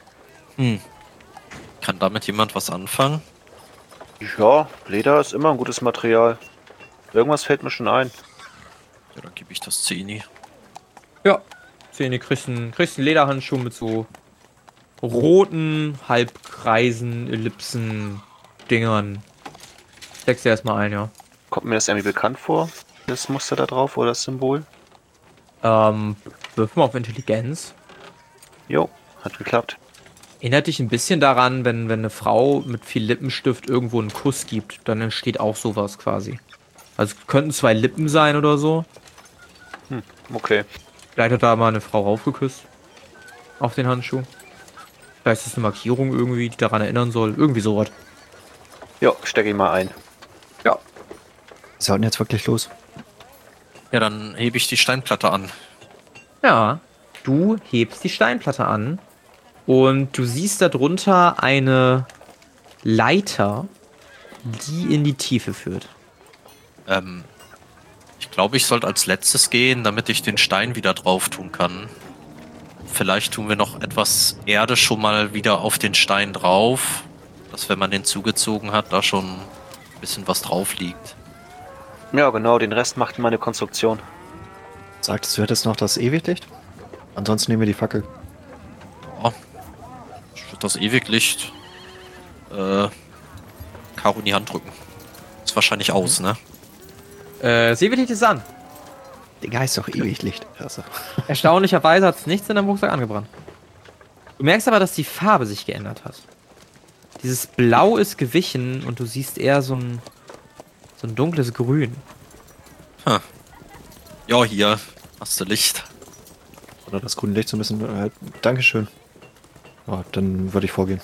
Kann damit jemand was anfangen? Ja, Leder ist immer ein gutes Material. Irgendwas fällt mir schon ein. Ja, dann gebe ich das Zeni. Ja, Zähne, kriegst einen Lederhandschuh mit so roten Halbkreisen, Ellipsen, Dingern. Steckst dir erstmal ein, ja. Kommt mir das irgendwie bekannt vor? Das Muster da drauf oder das Symbol? Wirf mal auf Intelligenz. Jo, hat geklappt. Erinnert dich ein bisschen daran, wenn eine Frau mit viel Lippenstift irgendwo einen Kuss gibt, dann entsteht auch sowas quasi. Also es könnten zwei Lippen sein oder so. Okay. Vielleicht hat da mal eine Frau raufgeküsst. Auf den Handschuh. Vielleicht ist es eine Markierung irgendwie, die daran erinnern soll. Irgendwie sowas. Jo, stecke ich mal ein. Ja. Wir sollten jetzt wirklich los. Ja, dann hebe ich die Steinplatte an. Ja, du hebst die Steinplatte an und du siehst darunter eine Leiter, die in die Tiefe führt. Ich glaube, ich sollte als letztes gehen, damit ich den Stein wieder drauf tun kann. Vielleicht tun wir noch etwas Erde schon mal wieder auf den Stein drauf, dass wenn man den zugezogen hat, da schon ein bisschen was drauf liegt. Ja, genau, den Rest macht meine Konstruktion. Sagtest du, hättest noch das Ewiglicht? Ansonsten nehmen wir die Fackel. Ja, ich würde das Ewiglicht Caro in die Hand drücken. Ist wahrscheinlich aus, ne? Seewicht ist an. Digga, heißt doch Ewiglicht. Also. Erstaunlicherweise hat es nichts in deinem Rucksack angebrannt. Du merkst aber, dass die Farbe sich geändert hat. Dieses Blau ist gewichen und du siehst eher so ein dunkles Grün. Ja, hier hast du Licht. Oder das grüne Licht so ein bisschen. Dankeschön. Ja, dann würde ich vorgehen.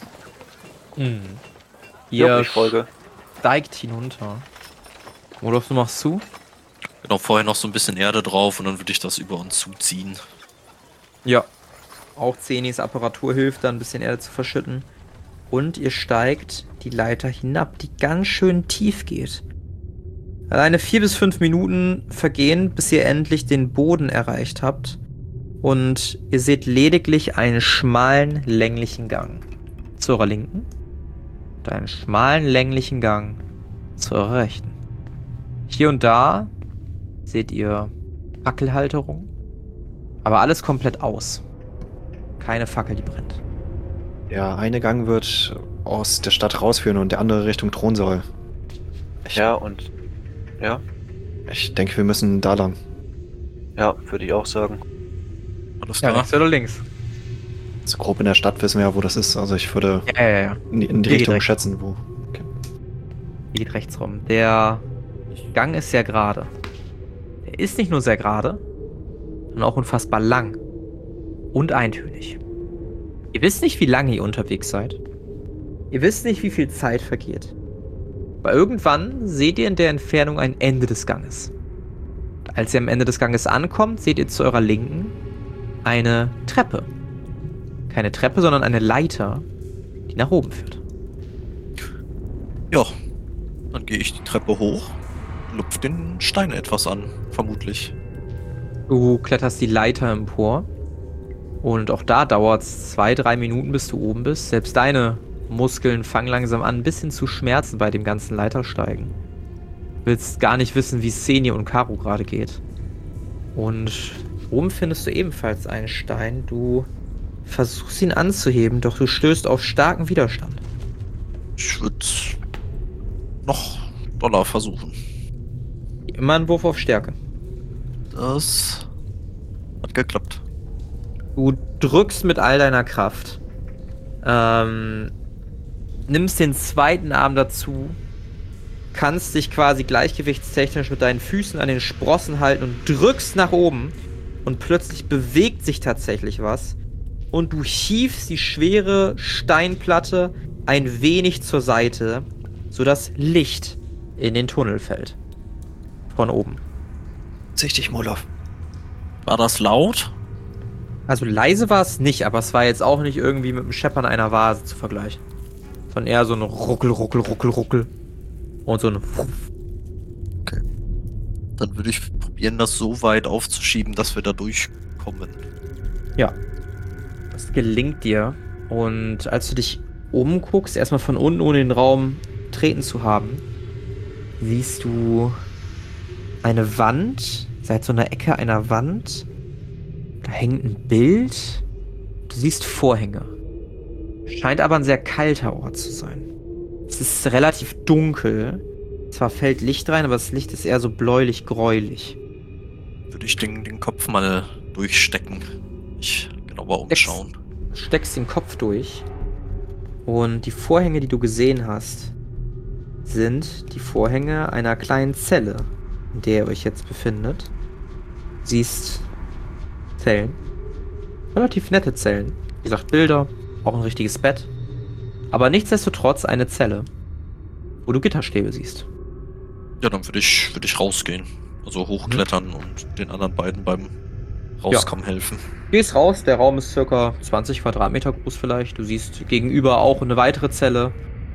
Jo, Ihr ich folge. steigt hinunter. Rudolf, du machst zu? Genau, vorher noch so ein bisschen Erde drauf und dann würde ich das über uns zuziehen. Ja. Auch Zenis Apparatur hilft, da ein bisschen Erde zu verschütten. Und ihr steigt die Leiter hinab, die ganz schön tief geht. Alleine 4 bis 5 Minuten vergehen, bis ihr endlich den Boden erreicht habt. Und ihr seht lediglich einen schmalen, länglichen Gang zu eurer Linken. Und einen schmalen, länglichen Gang zu eurer Rechten. Hier und da seht ihr Fackelhalterung. Aber alles komplett aus. Keine Fackel, die brennt. Der eine Gang wird aus der Stadt rausführen und der andere Richtung Thronsaal. Ja, und... Ja, Ich denke, wir müssen da lang. ja, würde ich auch sagen. Alles Ja, klar. rechts oder links? So grob in der Stadt wissen wir ja, wo das ist. Also ich würde Ja. in die Hier geht Richtung rechts. schätzen, wo. Okay. Hier geht rechts rum. Der Gang ist sehr gerade. Er ist nicht nur sehr gerade, sondern auch unfassbar lang. Und eintönig. Ihr wisst nicht, wie lange ihr unterwegs seid. Ihr wisst nicht, wie viel Zeit vergeht. Aber irgendwann seht ihr in der Entfernung ein Ende des Ganges. Und als ihr am Ende des Ganges ankommt, seht ihr zu eurer Linken eine Treppe. Keine Treppe, sondern eine Leiter, die nach oben führt. Ja, dann gehe ich die Treppe hoch, lupf den Stein etwas an, vermutlich. Du kletterst die Leiter empor. Und auch da dauert es 2-3 Minuten, bis du oben bist. Selbst deine Muskeln fangen langsam an, ein bisschen zu schmerzen bei dem ganzen Leitersteigen. Du willst gar nicht wissen, wie es Seni und Caro gerade geht. Und oben findest du ebenfalls einen Stein. Du versuchst ihn anzuheben, doch du stößt auf starken Widerstand. Ich würde noch doller versuchen. Immer ein Wurf auf Stärke. Das hat geklappt. Du drückst mit all deiner Kraft. Nimmst den zweiten Arm dazu. Kannst dich quasi gleichgewichtstechnisch mit deinen Füßen an den Sprossen halten und drückst nach oben. Und plötzlich bewegt sich tatsächlich was. Und du hiefst die schwere Steinplatte ein wenig zur Seite, sodass Licht in den Tunnel fällt. Von oben. Sichtig, Molov. War das laut? Also leise war es nicht, aber es war jetzt auch nicht irgendwie mit dem Scheppern einer Vase zu vergleichen. Sondern eher so ein Ruckel, Ruckel, Ruckel, Ruckel. Und so ein Wuff. Okay. Dann würde ich probieren, das so weit aufzuschieben, dass wir da durchkommen. Ja. Das gelingt dir. Und als du dich umguckst, erstmal von unten, ohne den Raum treten zu haben, siehst du eine Wand, seit so einer Ecke einer Wand. Da hängt ein Bild. Du siehst Vorhänge. Scheint aber ein sehr kalter Ort zu sein. Es ist relativ dunkel. Zwar fällt Licht rein, aber das Licht ist eher so bläulich-gräulich. Würde ich den Kopf mal durchstecken. Ich genauer umschauen. Steckst den Kopf durch. Und die Vorhänge, die du gesehen hast, sind die Vorhänge einer kleinen Zelle, in der ihr euch jetzt befindet. Siehst Zellen. Relativ nette Zellen. Wie gesagt, Bilder, auch ein richtiges Bett. Aber nichtsdestotrotz eine Zelle, wo du Gitterstäbe siehst. Ja, dann würde ich rausgehen. Also hochklettern und den anderen beiden beim Rauskommen helfen. Gehst raus, der Raum ist circa 20 Quadratmeter groß vielleicht. Du siehst gegenüber auch eine weitere Zelle.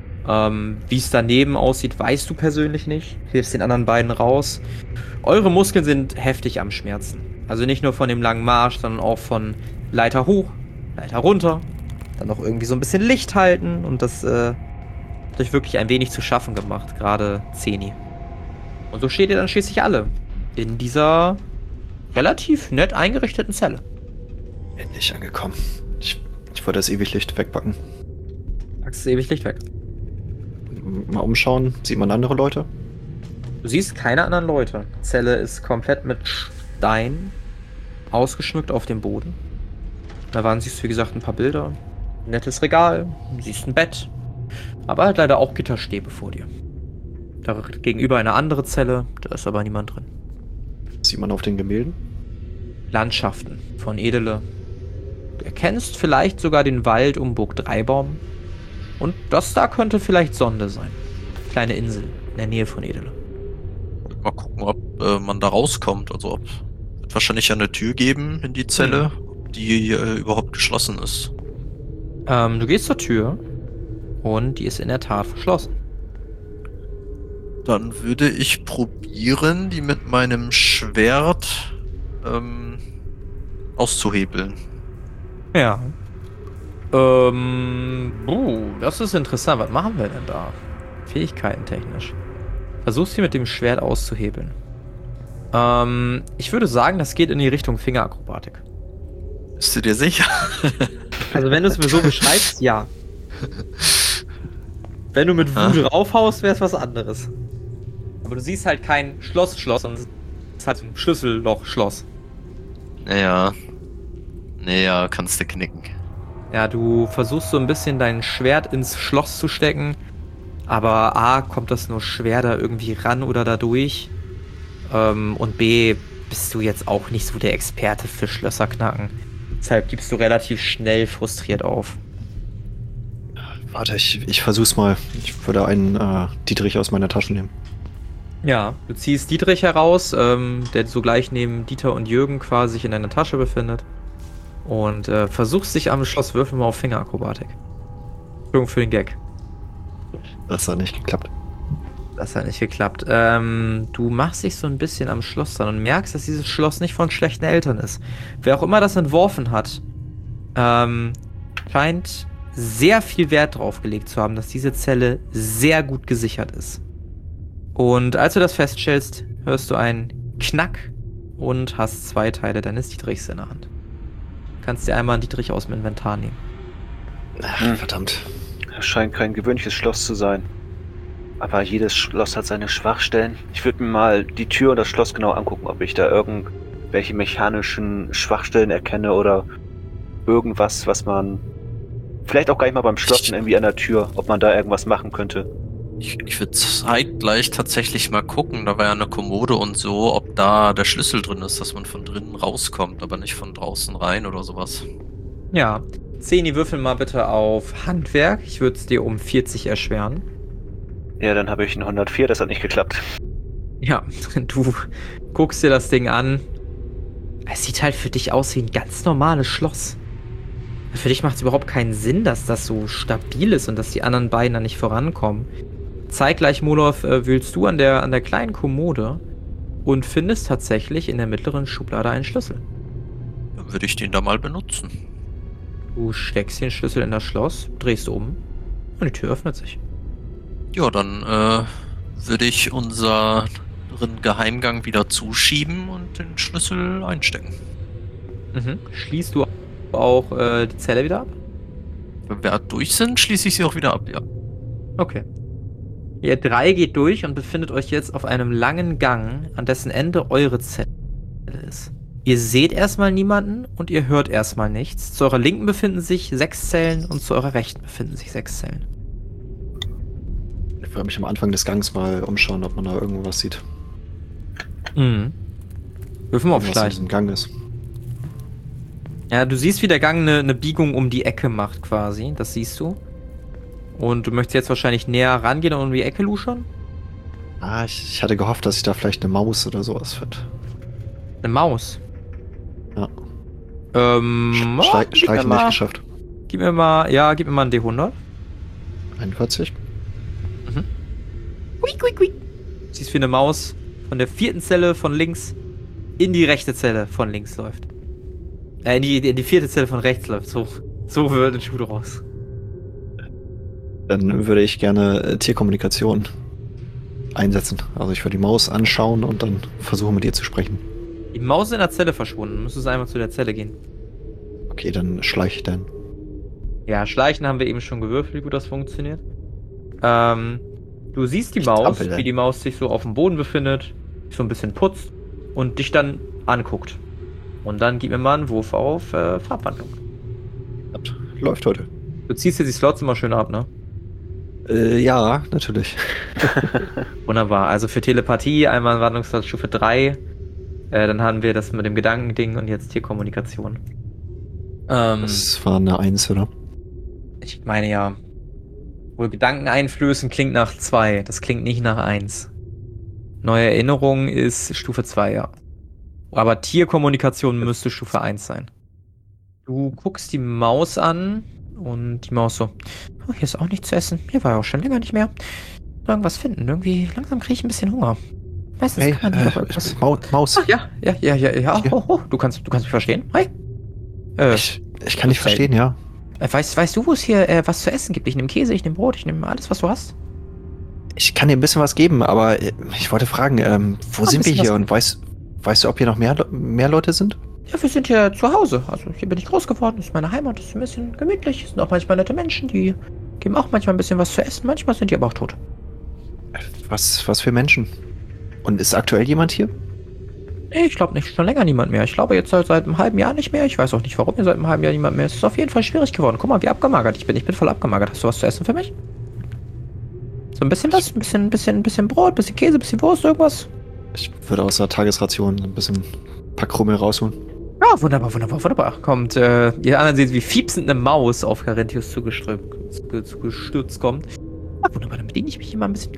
Wie es daneben aussieht, weißt du persönlich nicht. Hilfst den anderen beiden raus. Eure Muskeln sind heftig am Schmerzen. Also nicht nur von dem langen Marsch, sondern auch von Leiter hoch, Leiter runter. Dann noch irgendwie so ein bisschen Licht halten. Und das hat euch wirklich ein wenig zu schaffen gemacht. Gerade Zeni. Und so steht ihr dann schließlich alle in dieser relativ nett eingerichteten Zelle. Endlich angekommen. Ich wollte das Ewiglicht wegpacken. Packst das Ewiglicht weg. Mal umschauen. Sieht man andere Leute? Du siehst keine anderen Leute. Die Zelle ist komplett mit Stein ausgeschmückt auf dem Boden. Da waren siehst du, wie gesagt, ein paar Bilder. Ein nettes Regal. Du siehst ein Bett. Aber halt leider auch Gitterstäbe vor dir. Da gegenüber eine andere Zelle. Da ist aber niemand drin. Sieht man auf den Gemälden? Landschaften von Edele. Du erkennst vielleicht sogar den Wald um Burg Dreibaum. Und das da könnte vielleicht Sonde sein. Kleine Insel in der Nähe von Edele. Mal gucken, ob man da rauskommt. Also wird wahrscheinlich eine Tür geben in die Zelle, die überhaupt geschlossen ist. Du gehst zur Tür und die ist in der Tat verschlossen. Dann würde ich probieren, die mit meinem Schwert auszuhebeln. Ja. Das ist interessant. Was machen wir denn da? Fähigkeiten technisch. Versuchst du mit dem Schwert auszuhebeln. Ich würde sagen, das geht in die Richtung Fingerakrobatik. Bist du dir sicher? Also wenn du es mir so beschreibst, ja. Wenn du mit Wut raufhaust, wäre es was anderes. Aber du siehst halt kein Schloss, sondern es ist halt ein Schlüsselloch-Schloss. Naja, kannst du knicken. Ja, du versuchst so ein bisschen dein Schwert ins Schloss zu stecken, aber A, kommt das nur schwer da irgendwie ran oder da durch. Und B, bist du jetzt auch nicht so der Experte für Schlösser knacken. Deshalb gibst du relativ schnell frustriert auf. Warte, ich versuch's mal. Ich würde einen Dietrich aus meiner Tasche nehmen. Ja, du ziehst Dietrich heraus, der sogleich neben Dieter und Jürgen quasi sich in deiner Tasche befindet. Und versuchst dich am Schloss, würfel mal auf Fingerakrobatik. Entschuldigung für den Gag. Das hat nicht geklappt. Das hat nicht geklappt. Du machst dich so ein bisschen am Schloss dran und merkst, dass dieses Schloss nicht von schlechten Eltern ist. Wer auch immer das entworfen hat, scheint sehr viel Wert drauf gelegt zu haben, dass diese Zelle sehr gut gesichert ist. Und als du das feststellst, hörst du einen Knack und hast 2 Teile deines Dietrichs in der Hand. Du kannst dir einmal einen Dietrich aus dem Inventar nehmen. Ach, verdammt. Es scheint kein gewöhnliches Schloss zu sein. Aber jedes Schloss hat seine Schwachstellen. Ich würde mir mal die Tür und das Schloss genau angucken, ob ich da irgendwelche mechanischen Schwachstellen erkenne oder irgendwas, was man vielleicht auch gar nicht mal beim Schloss irgendwie an der Tür, ob man da irgendwas machen könnte. Ich würde zeitgleich tatsächlich mal gucken, da war ja eine Kommode und so, ob da der Schlüssel drin ist, dass man von drinnen rauskommt, aber nicht von draußen rein oder sowas. Ja. Zeni, würfel mal bitte auf Handwerk. Ich würde es dir um 40 erschweren. Ja, dann habe ich einen 104, das hat nicht geklappt. Ja, du guckst dir das Ding an. Es sieht halt für dich aus wie ein ganz normales Schloss. Für dich macht es überhaupt keinen Sinn, dass das so stabil ist und dass die anderen beiden da nicht vorankommen. Zeitgleich, Molov, wühlst du an der kleinen Kommode und findest tatsächlich in der mittleren Schublade einen Schlüssel. Dann würde ich den da mal benutzen. Du steckst den Schlüssel in das Schloss, drehst um und die Tür öffnet sich. Ja, dann würde ich unseren Geheimgang wieder zuschieben und den Schlüssel einstecken. Mhm. Schließt du auch die Zelle wieder ab? Wenn wir durch sind, schließe ich sie auch wieder ab, ja. Okay. Ihr drei geht durch und befindet euch jetzt auf einem langen Gang, an dessen Ende eure Zelle ist. Ihr seht erstmal niemanden und ihr hört erstmal nichts. Zu eurer Linken befinden sich 6 Zellen und zu eurer Rechten befinden sich 6 Zellen. Ich würde mich am Anfang des Gangs mal umschauen, ob man da irgendwas sieht. Mhm. Würfel mal auf Was in Schleichen. diesem Gang ist. Ja, du siehst, wie der Gang eine Biegung um die Ecke macht quasi. Das siehst du. Und du möchtest jetzt wahrscheinlich näher rangehen und um die Ecke luschern? Ich hatte gehofft, dass ich da vielleicht eine Maus oder sowas finde. Eine Maus? Ja. Gib mir Schleichen mal- nicht geschafft. Gib mir mal einen D100. 41. Quiek, quiek, quiek. Siehst, wie eine Maus von der 4. Zelle von links in die rechte Zelle von links läuft. In die 4. Zelle von rechts läuft. So wird ein Schuh draus. Dann würde ich gerne Tierkommunikation einsetzen. Also ich würde die Maus anschauen und dann versuchen mit ihr zu sprechen. Die Maus ist in der Zelle verschwunden. Müsstest einmal zu der Zelle gehen. Okay, dann schleich ich dann. Ja, Schleichen haben wir eben schon gewürfelt, wie gut das funktioniert. Du siehst die Ich Maus, trampel, wie die Maus sich so auf dem Boden befindet, so ein bisschen putzt und dich dann anguckt. Und dann gib mir mal einen Wurf auf Farbwandlung. Läuft heute. Du ziehst dir die Slots immer schön ab, ne? Ja, natürlich. Wunderbar. Also für Telepathie einmal Wandlungslot Stufe 3. Dann haben wir das mit dem Gedankending und jetzt Tierkommunikation. Das war eine 1, oder? Ich meine ja, wohl Gedanken einflößen klingt nach 2. Das klingt nicht nach 1. Neue Erinnerung ist Stufe 2, ja. Aber Tierkommunikation müsste Stufe 1 sein. Du guckst die Maus an und die Maus so, oh, hier ist auch nichts zu essen. Hier war ja auch schon länger nicht mehr. Irgendwas finden. Irgendwie langsam kriege ich ein bisschen Hunger. Meistens Hey, kann man hier doch irgendwas... Maus. Ach, ja. Oh, du kannst mich verstehen? Hi. Ich kann nicht verstehen, ja. Weißt du, wo es hier was zu essen gibt? Ich nehme Käse, ich nehme Brot, ich nehme alles, was du hast. Ich kann dir ein bisschen was geben, aber ich wollte fragen, wo sind wir bisschen hier was- und weißt du, ob hier noch mehr Leute sind? Ja, wir sind hier zu Hause. Also hier bin ich groß geworden, das ist meine Heimat, das ist ein bisschen gemütlich. Es sind auch manchmal nette Menschen, die geben auch manchmal ein bisschen was zu essen. Manchmal sind die aber auch tot. Was für Menschen? Und ist aktuell jemand hier? Nee, ich glaube nicht, schon länger niemand mehr. Ich glaube jetzt seit einem halben Jahr nicht mehr. Ich weiß auch nicht, warum hier seit einem halben Jahr niemand mehr ist. Es ist auf jeden Fall schwierig geworden. Guck mal, wie abgemagert ich bin. Ich bin voll abgemagert. Hast du was zu essen für mich? So ein bisschen was? Ein bisschen Brot, ein bisschen Käse, ein bisschen Wurst, irgendwas? Ich würde aus der Tagesration ein bisschen Packrummel rausholen. Ja, wunderbar. Kommt, ihr anderen seht, wie fiepsend eine Maus auf Carinthius zugestürzt kommt. Ja, wunderbar, dann bediene ich mich immer ein bisschen.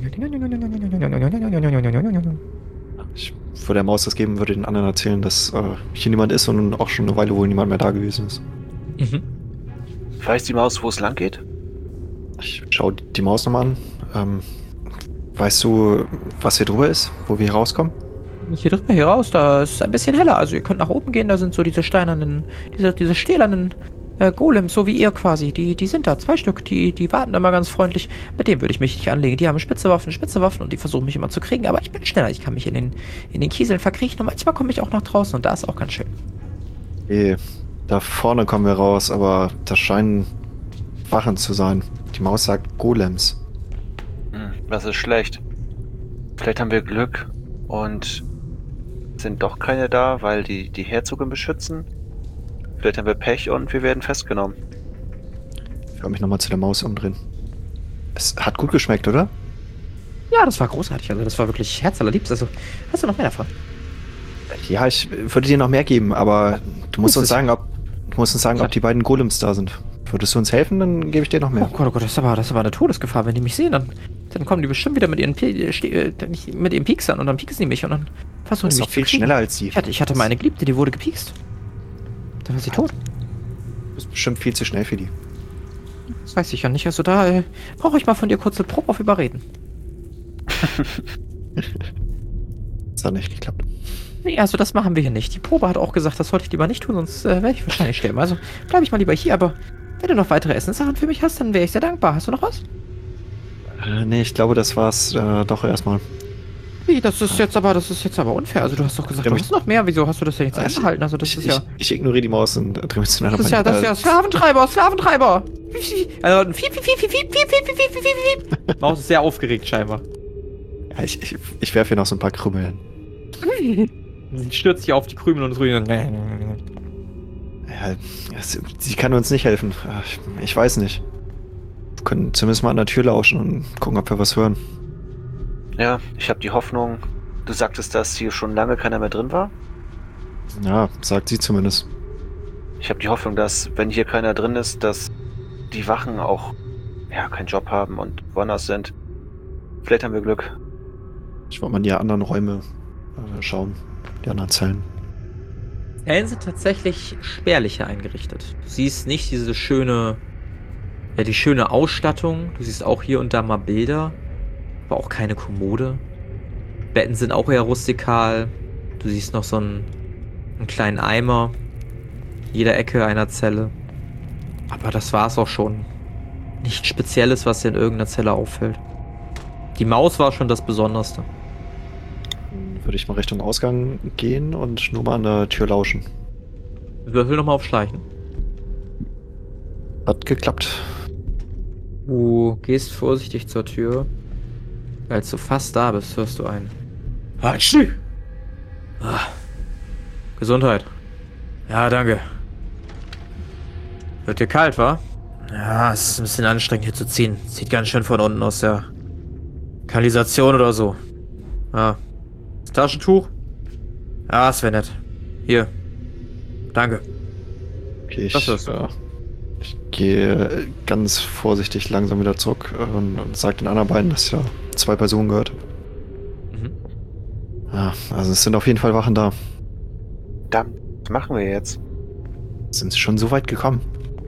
Ich würde der Maus das geben, würde den anderen erzählen, dass hier niemand ist und auch schon eine Weile wohl niemand mehr da gewesen ist. Mhm. Weiß die Maus, wo es lang geht? Ich schaue die Maus nochmal an. Weißt du, was hier drüber ist, wo wir hier rauskommen? Hier drüben, hier raus, da ist ein bisschen heller. Also ihr könnt nach oben gehen, da sind so diese steinernen, diese stählernen Golems, so wie ihr quasi. Die sind da, 2 Stück, die warten immer ganz freundlich. Mit denen würde ich mich nicht anlegen. Die haben spitze Waffen und die versuchen mich immer zu kriegen. Aber ich bin schneller, ich kann mich in den Kieseln verkriechen und manchmal komme ich auch nach draußen und da ist auch ganz schön. Okay, da vorne kommen wir raus, aber da scheinen Wachen zu sein. Die Maus sagt Golems. Das ist schlecht. Vielleicht haben wir Glück und sind doch keine da, weil die Herzogin beschützen. Vielleicht haben wir Pech und wir werden festgenommen. Ich werde mich nochmal zu der Maus umdrehen. Es hat gut geschmeckt, oder? Ja, das war großartig. Also das war wirklich herzallerliebst. Also, hast du noch mehr davon? Ja, ich würde dir noch mehr geben, aber du musst uns sagen, ob die beiden Golems da sind. Würdest du uns helfen, dann gebe ich dir noch mehr. Oh Gott, das ist aber eine Todesgefahr. Wenn die mich sehen, dann kommen die bestimmt wieder mit ihren Pieksern und dann pieksen die mich und dann versuchen die ist mich doch viel zu kriegen. schneller als sie. Ich hatte meine Geliebte, die wurde gepiekst. Dann war sie tot. Du bist bestimmt viel zu schnell für die. Das weiß ich ja nicht. Also da brauche ich mal von dir kurze Probe auf Überreden. Das hat nicht geklappt. Nee, also das machen wir hier nicht. Die Probe hat auch gesagt, das sollte ich lieber nicht tun, sonst werde ich wahrscheinlich sterben. Also bleibe ich mal lieber hier, aber wenn du noch weitere Essenssachen für mich hast, dann wäre ich sehr dankbar. Hast du noch was? Nee, ich glaube, das war's doch erstmal. Wie, das ist jetzt aber unfair. Also du hast doch gesagt, du hast noch mehr. Wieso hast du das denn jetzt eingehalten? Also das ist ja... Ich ignoriere die Maus und drehe mich zu einer Das ist ja Sklaventreiber! Also, Maus ist sehr aufgeregt scheinbar. Ja, ich werfe hier noch so ein paar Krümel hin. Sie stürzt sich auf die Krümel und rühren. Ja, sie kann uns nicht helfen. Ich weiß nicht. Wir können zumindest mal an der Tür lauschen und gucken, ob wir was hören. Ja, ich habe die Hoffnung, du sagtest, dass hier schon lange keiner mehr drin war? Ja, sagt sie zumindest. Ich habe die Hoffnung, dass, wenn hier keiner drin ist, dass die Wachen auch keinen Job haben und woanders sind. Vielleicht haben wir Glück. Ich wollte mal in die anderen Räume schauen. Die anderen Zellen. Zellen sind tatsächlich spärlicher eingerichtet. Du siehst nicht die schöne Ausstattung. Du siehst auch hier und da mal Bilder, aber auch keine Kommode. Betten sind auch eher rustikal. Du siehst noch so einen kleinen Eimer. Jeder Ecke einer Zelle. Aber das war's auch schon. Nichts Spezielles, was dir in irgendeiner Zelle auffällt. Die Maus war schon das Besonderste. Würde ich mal Richtung Ausgang gehen und nur mal an der Tür lauschen. Würfel nochmal auf Schleichen. Hat geklappt. Du gehst vorsichtig zur Tür. Als du fast da bist, hörst du ein Hatschi! Gesundheit. Ja, danke. Wird dir kalt, wa? Ja, es ist ein bisschen anstrengend hier zu ziehen. Sieht ganz schön von unten aus der Kanalisation oder so. Ja. Das Taschentuch? Ja, das wäre nett. Hier. Danke. Okay, Was ist? ich gehe ganz vorsichtig langsam wieder zurück und sage den anderen beiden, dass ja 2 Personen gehört. Mhm. Ja, also es sind auf jeden Fall Wachen da. Dann, was machen wir jetzt? Sind sie schon so weit gekommen?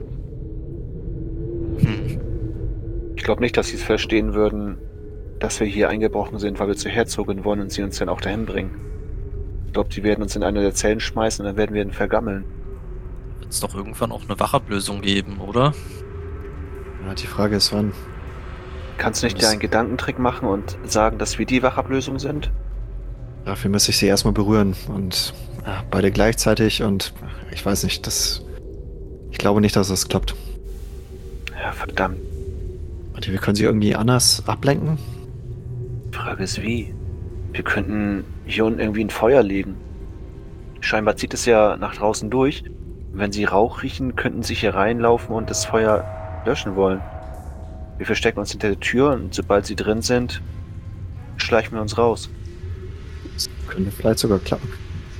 Ich glaube nicht, dass sie es verstehen würden, dass wir hier eingebrochen sind, weil wir zur Herzogin wollen und sie uns dann auch dahin bringen. Ich glaube, die werden uns in eine der Zellen schmeißen und dann werden wir ihn vergammeln. Wird es doch irgendwann auch eine Wachablösung geben, oder? Ja, die Frage ist, wann. Kannst du nicht dir einen Gedankentrick machen und sagen, dass wir die Wachablösung sind? Dafür müsste ich sie erstmal berühren und beide gleichzeitig und ich weiß nicht, ich glaube nicht, dass das klappt. Ja, verdammt. Warte, wir können sie irgendwie anders ablenken? Die Frage ist wie. Wir könnten hier unten irgendwie ein Feuer legen. Scheinbar zieht es ja nach draußen durch. Und wenn sie Rauch riechen, könnten sie hier reinlaufen und das Feuer löschen wollen. Wir verstecken uns hinter der Tür und sobald sie drin sind, schleichen wir uns raus. Das könnte vielleicht sogar klappen.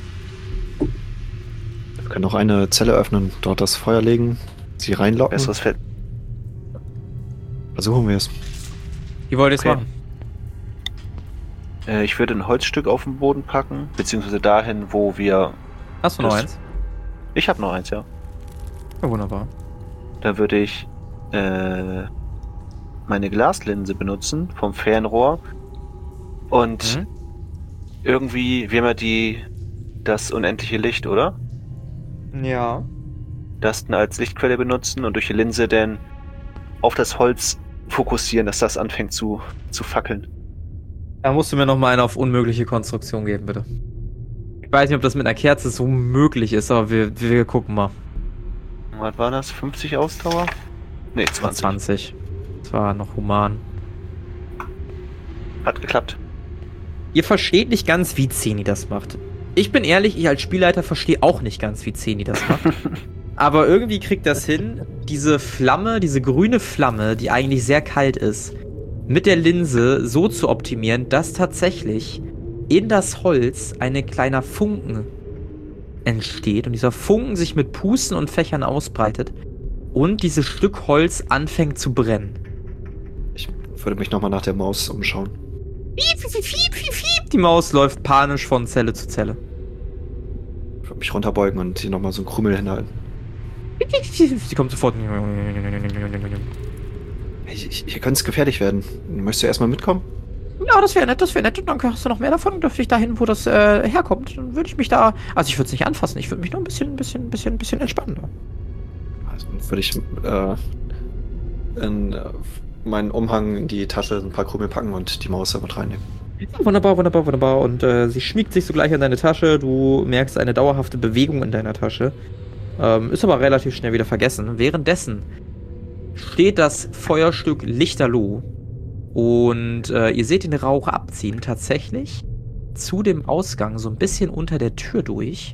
Wir können auch eine Zelle öffnen, dort das Feuer legen, sie reinlocken. Besseres Feld. Versuchen wir es. Wie wollt ihr es Okay. machen? Ich würde ein Holzstück auf den Boden packen, beziehungsweise dahin, wo wir... Hast du noch Das- eins? Ich habe noch eins, ja. Ja, wunderbar. Da würde ich meine Glaslinse benutzen vom Fernrohr und irgendwie, wir haben ja das unendliche Licht, oder? Ja. Das dann als Lichtquelle benutzen und durch die Linse dann auf das Holz fokussieren, dass das anfängt zu fackeln. Da musst du mir noch mal eine auf unmögliche Konstruktion geben, bitte. Ich weiß nicht, ob das mit einer Kerze so möglich ist, aber wir gucken mal. Was war das? 50 Ausdauer? Nee, 20. 20. Das war noch human. Hat geklappt. Ihr versteht nicht ganz, wie Zeni das macht. Ich bin ehrlich, ich als Spielleiter verstehe auch nicht ganz, wie Zeni das macht. Aber irgendwie kriegt das hin, diese Flamme, diese grüne Flamme, die eigentlich sehr kalt ist, mit der Linse so zu optimieren, dass tatsächlich in das Holz ein kleiner Funken entsteht und dieser Funken sich mit Pusten und Fächern ausbreitet und dieses Stück Holz anfängt zu brennen. Ich würde mich nochmal nach der Maus umschauen. Piep, piep, piep, piep, piep. Die Maus läuft panisch von Zelle zu Zelle. Ich würde mich runterbeugen und hier nochmal so einen Krümel hinhalten. Sie kommt sofort. Hier könnte es gefährlich werden. Möchtest du erstmal mitkommen? Ja, das wäre nett. Und dann hast du noch mehr davon. Dürfte ich dahin, wo das herkommt. Dann würde ich mich da. Also ich würde es nicht anfassen. Ich würde mich nur ein bisschen entspannen. Also würde ich in meinen Umhang in die Tasche ein paar Krümel packen und die Maus damit reinnehmen. Wunderbar. Und sie schmiegt sich sogleich in deine Tasche. Du merkst eine dauerhafte Bewegung in deiner Tasche. Ist aber relativ schnell wieder vergessen. Währenddessen steht das Feuerstück lichterloh. Und ihr seht den Rauch abziehen. Tatsächlich zu dem Ausgang, so ein bisschen unter der Tür durch.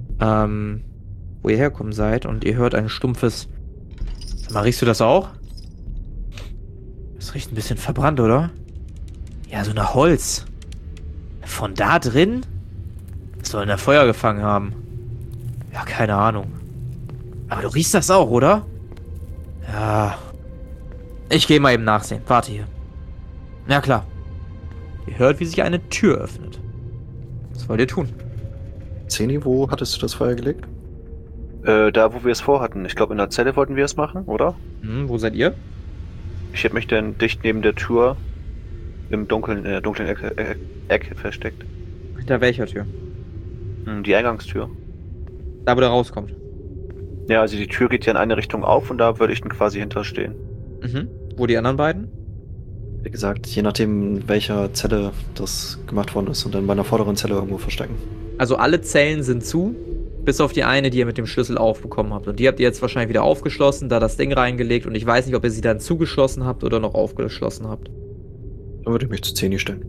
Wo ihr herkommen seid. Und ihr hört ein stumpfes... Sag mal, riechst du das auch? Das riecht ein bisschen verbrannt, oder? Ja, so nach Holz. Von da drin? Was soll denn der Feuer gefangen haben? Ja, keine Ahnung. Aber du riechst das auch, oder? Ja. Ich gehe mal eben nachsehen. Warte hier. Ja, klar. Ihr hört, wie sich eine Tür öffnet. Was wollt ihr tun? Zeni, wo hattest du das Feuer gelegt? Da, wo wir es vorhatten. Ich glaube, in der Zelle wollten wir es machen, oder? Wo seid ihr? Ich hätte mich dann dicht neben der Tür im dunklen Ecke versteckt. Hinter welcher Tür? Die Eingangstür. Da, wo der rauskommt. Ja, also die Tür geht ja in eine Richtung auf und da würde ich dann quasi hinterstehen. Wo die anderen beiden? Wie gesagt, je nachdem, in welcher Zelle das gemacht worden ist und dann bei einer vorderen Zelle irgendwo verstecken. Also alle Zellen sind zu, bis auf die eine, die ihr mit dem Schlüssel aufbekommen habt. Und die habt ihr jetzt wahrscheinlich wieder aufgeschlossen, da das Ding reingelegt. Und ich weiß nicht, ob ihr sie dann zugeschlossen habt oder noch aufgeschlossen habt. Dann würde ich mich zu Zeni stellen.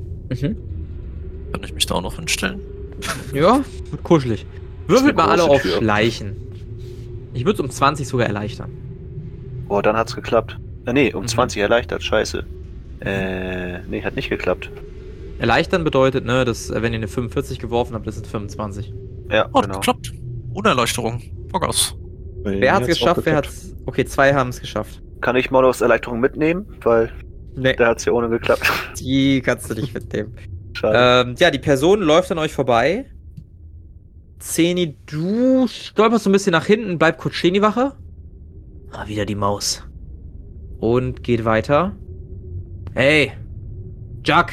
Kann ich mich da auch noch hinstellen? Ja, wird kuschelig. Würfelt mal alle große auf Tür. Schleichen. Ich würde es um 20 sogar erleichtern. Oh, dann hat's geklappt. Um 20 erleichtert, scheiße. Nee, hat nicht geklappt. Erleichtern bedeutet, ne, dass wenn ihr eine 45 geworfen habt, das sind 25. Ja, Oh, genau. klappt. Ohne Erleuchterung. Voraus. Wer hat's geschafft, wer hat's... Okay, 2 haben es geschafft. Kann ich Molos Erleichterung mitnehmen? Weil Nee, da hat's ja ohne geklappt. die kannst du nicht mitnehmen. Schade. Ja, die Person läuft an euch vorbei. Zeni, du stolperst so ein bisschen nach hinten, bleib kurz stehen, die Wache. Ah, wieder die Maus. Und geht weiter. Hey, Jack.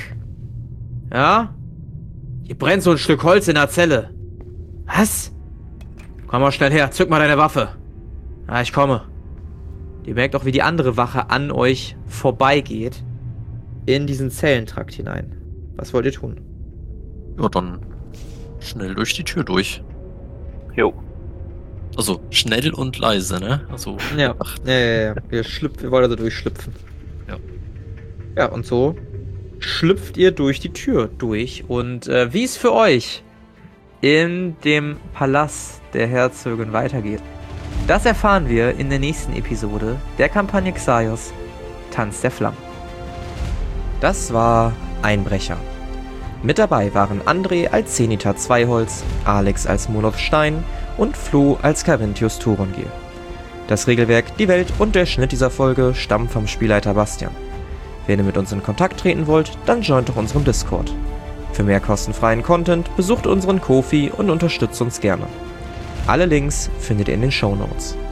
Ja? Hier brennt so ein Stück Holz in der Zelle. Was? Komm mal schnell her, zück mal deine Waffe. Ja, ich komme. Ihr merkt auch, wie die andere Wache an euch vorbeigeht. In diesen Zellentrakt hinein. Was wollt ihr tun? Ja, dann schnell durch die Tür durch. Jo. Also schnell und leise, ne? Also, Ja, ja. Wir wollen also durchschlüpfen. Ja. Ja, und so schlüpft ihr durch die Tür durch. Und wie es für euch in dem Palast der Herzogin weitergeht, das erfahren wir in der nächsten Episode der Kampagne Xaios, Tanz der Flammen. Das war Einbrecher. Mit dabei waren André als Zenithar Zweiholz, Alex als Moloth Stein und Flo als Carinthius Thorongil. Das Regelwerk, die Welt und der Schnitt dieser Folge stammen vom Spielleiter Bastian. Wenn ihr mit uns in Kontakt treten wollt, dann joint doch unserem Discord. Für mehr kostenfreien Content besucht unseren Ko-fi und unterstützt uns gerne. Alle Links findet ihr in den Shownotes.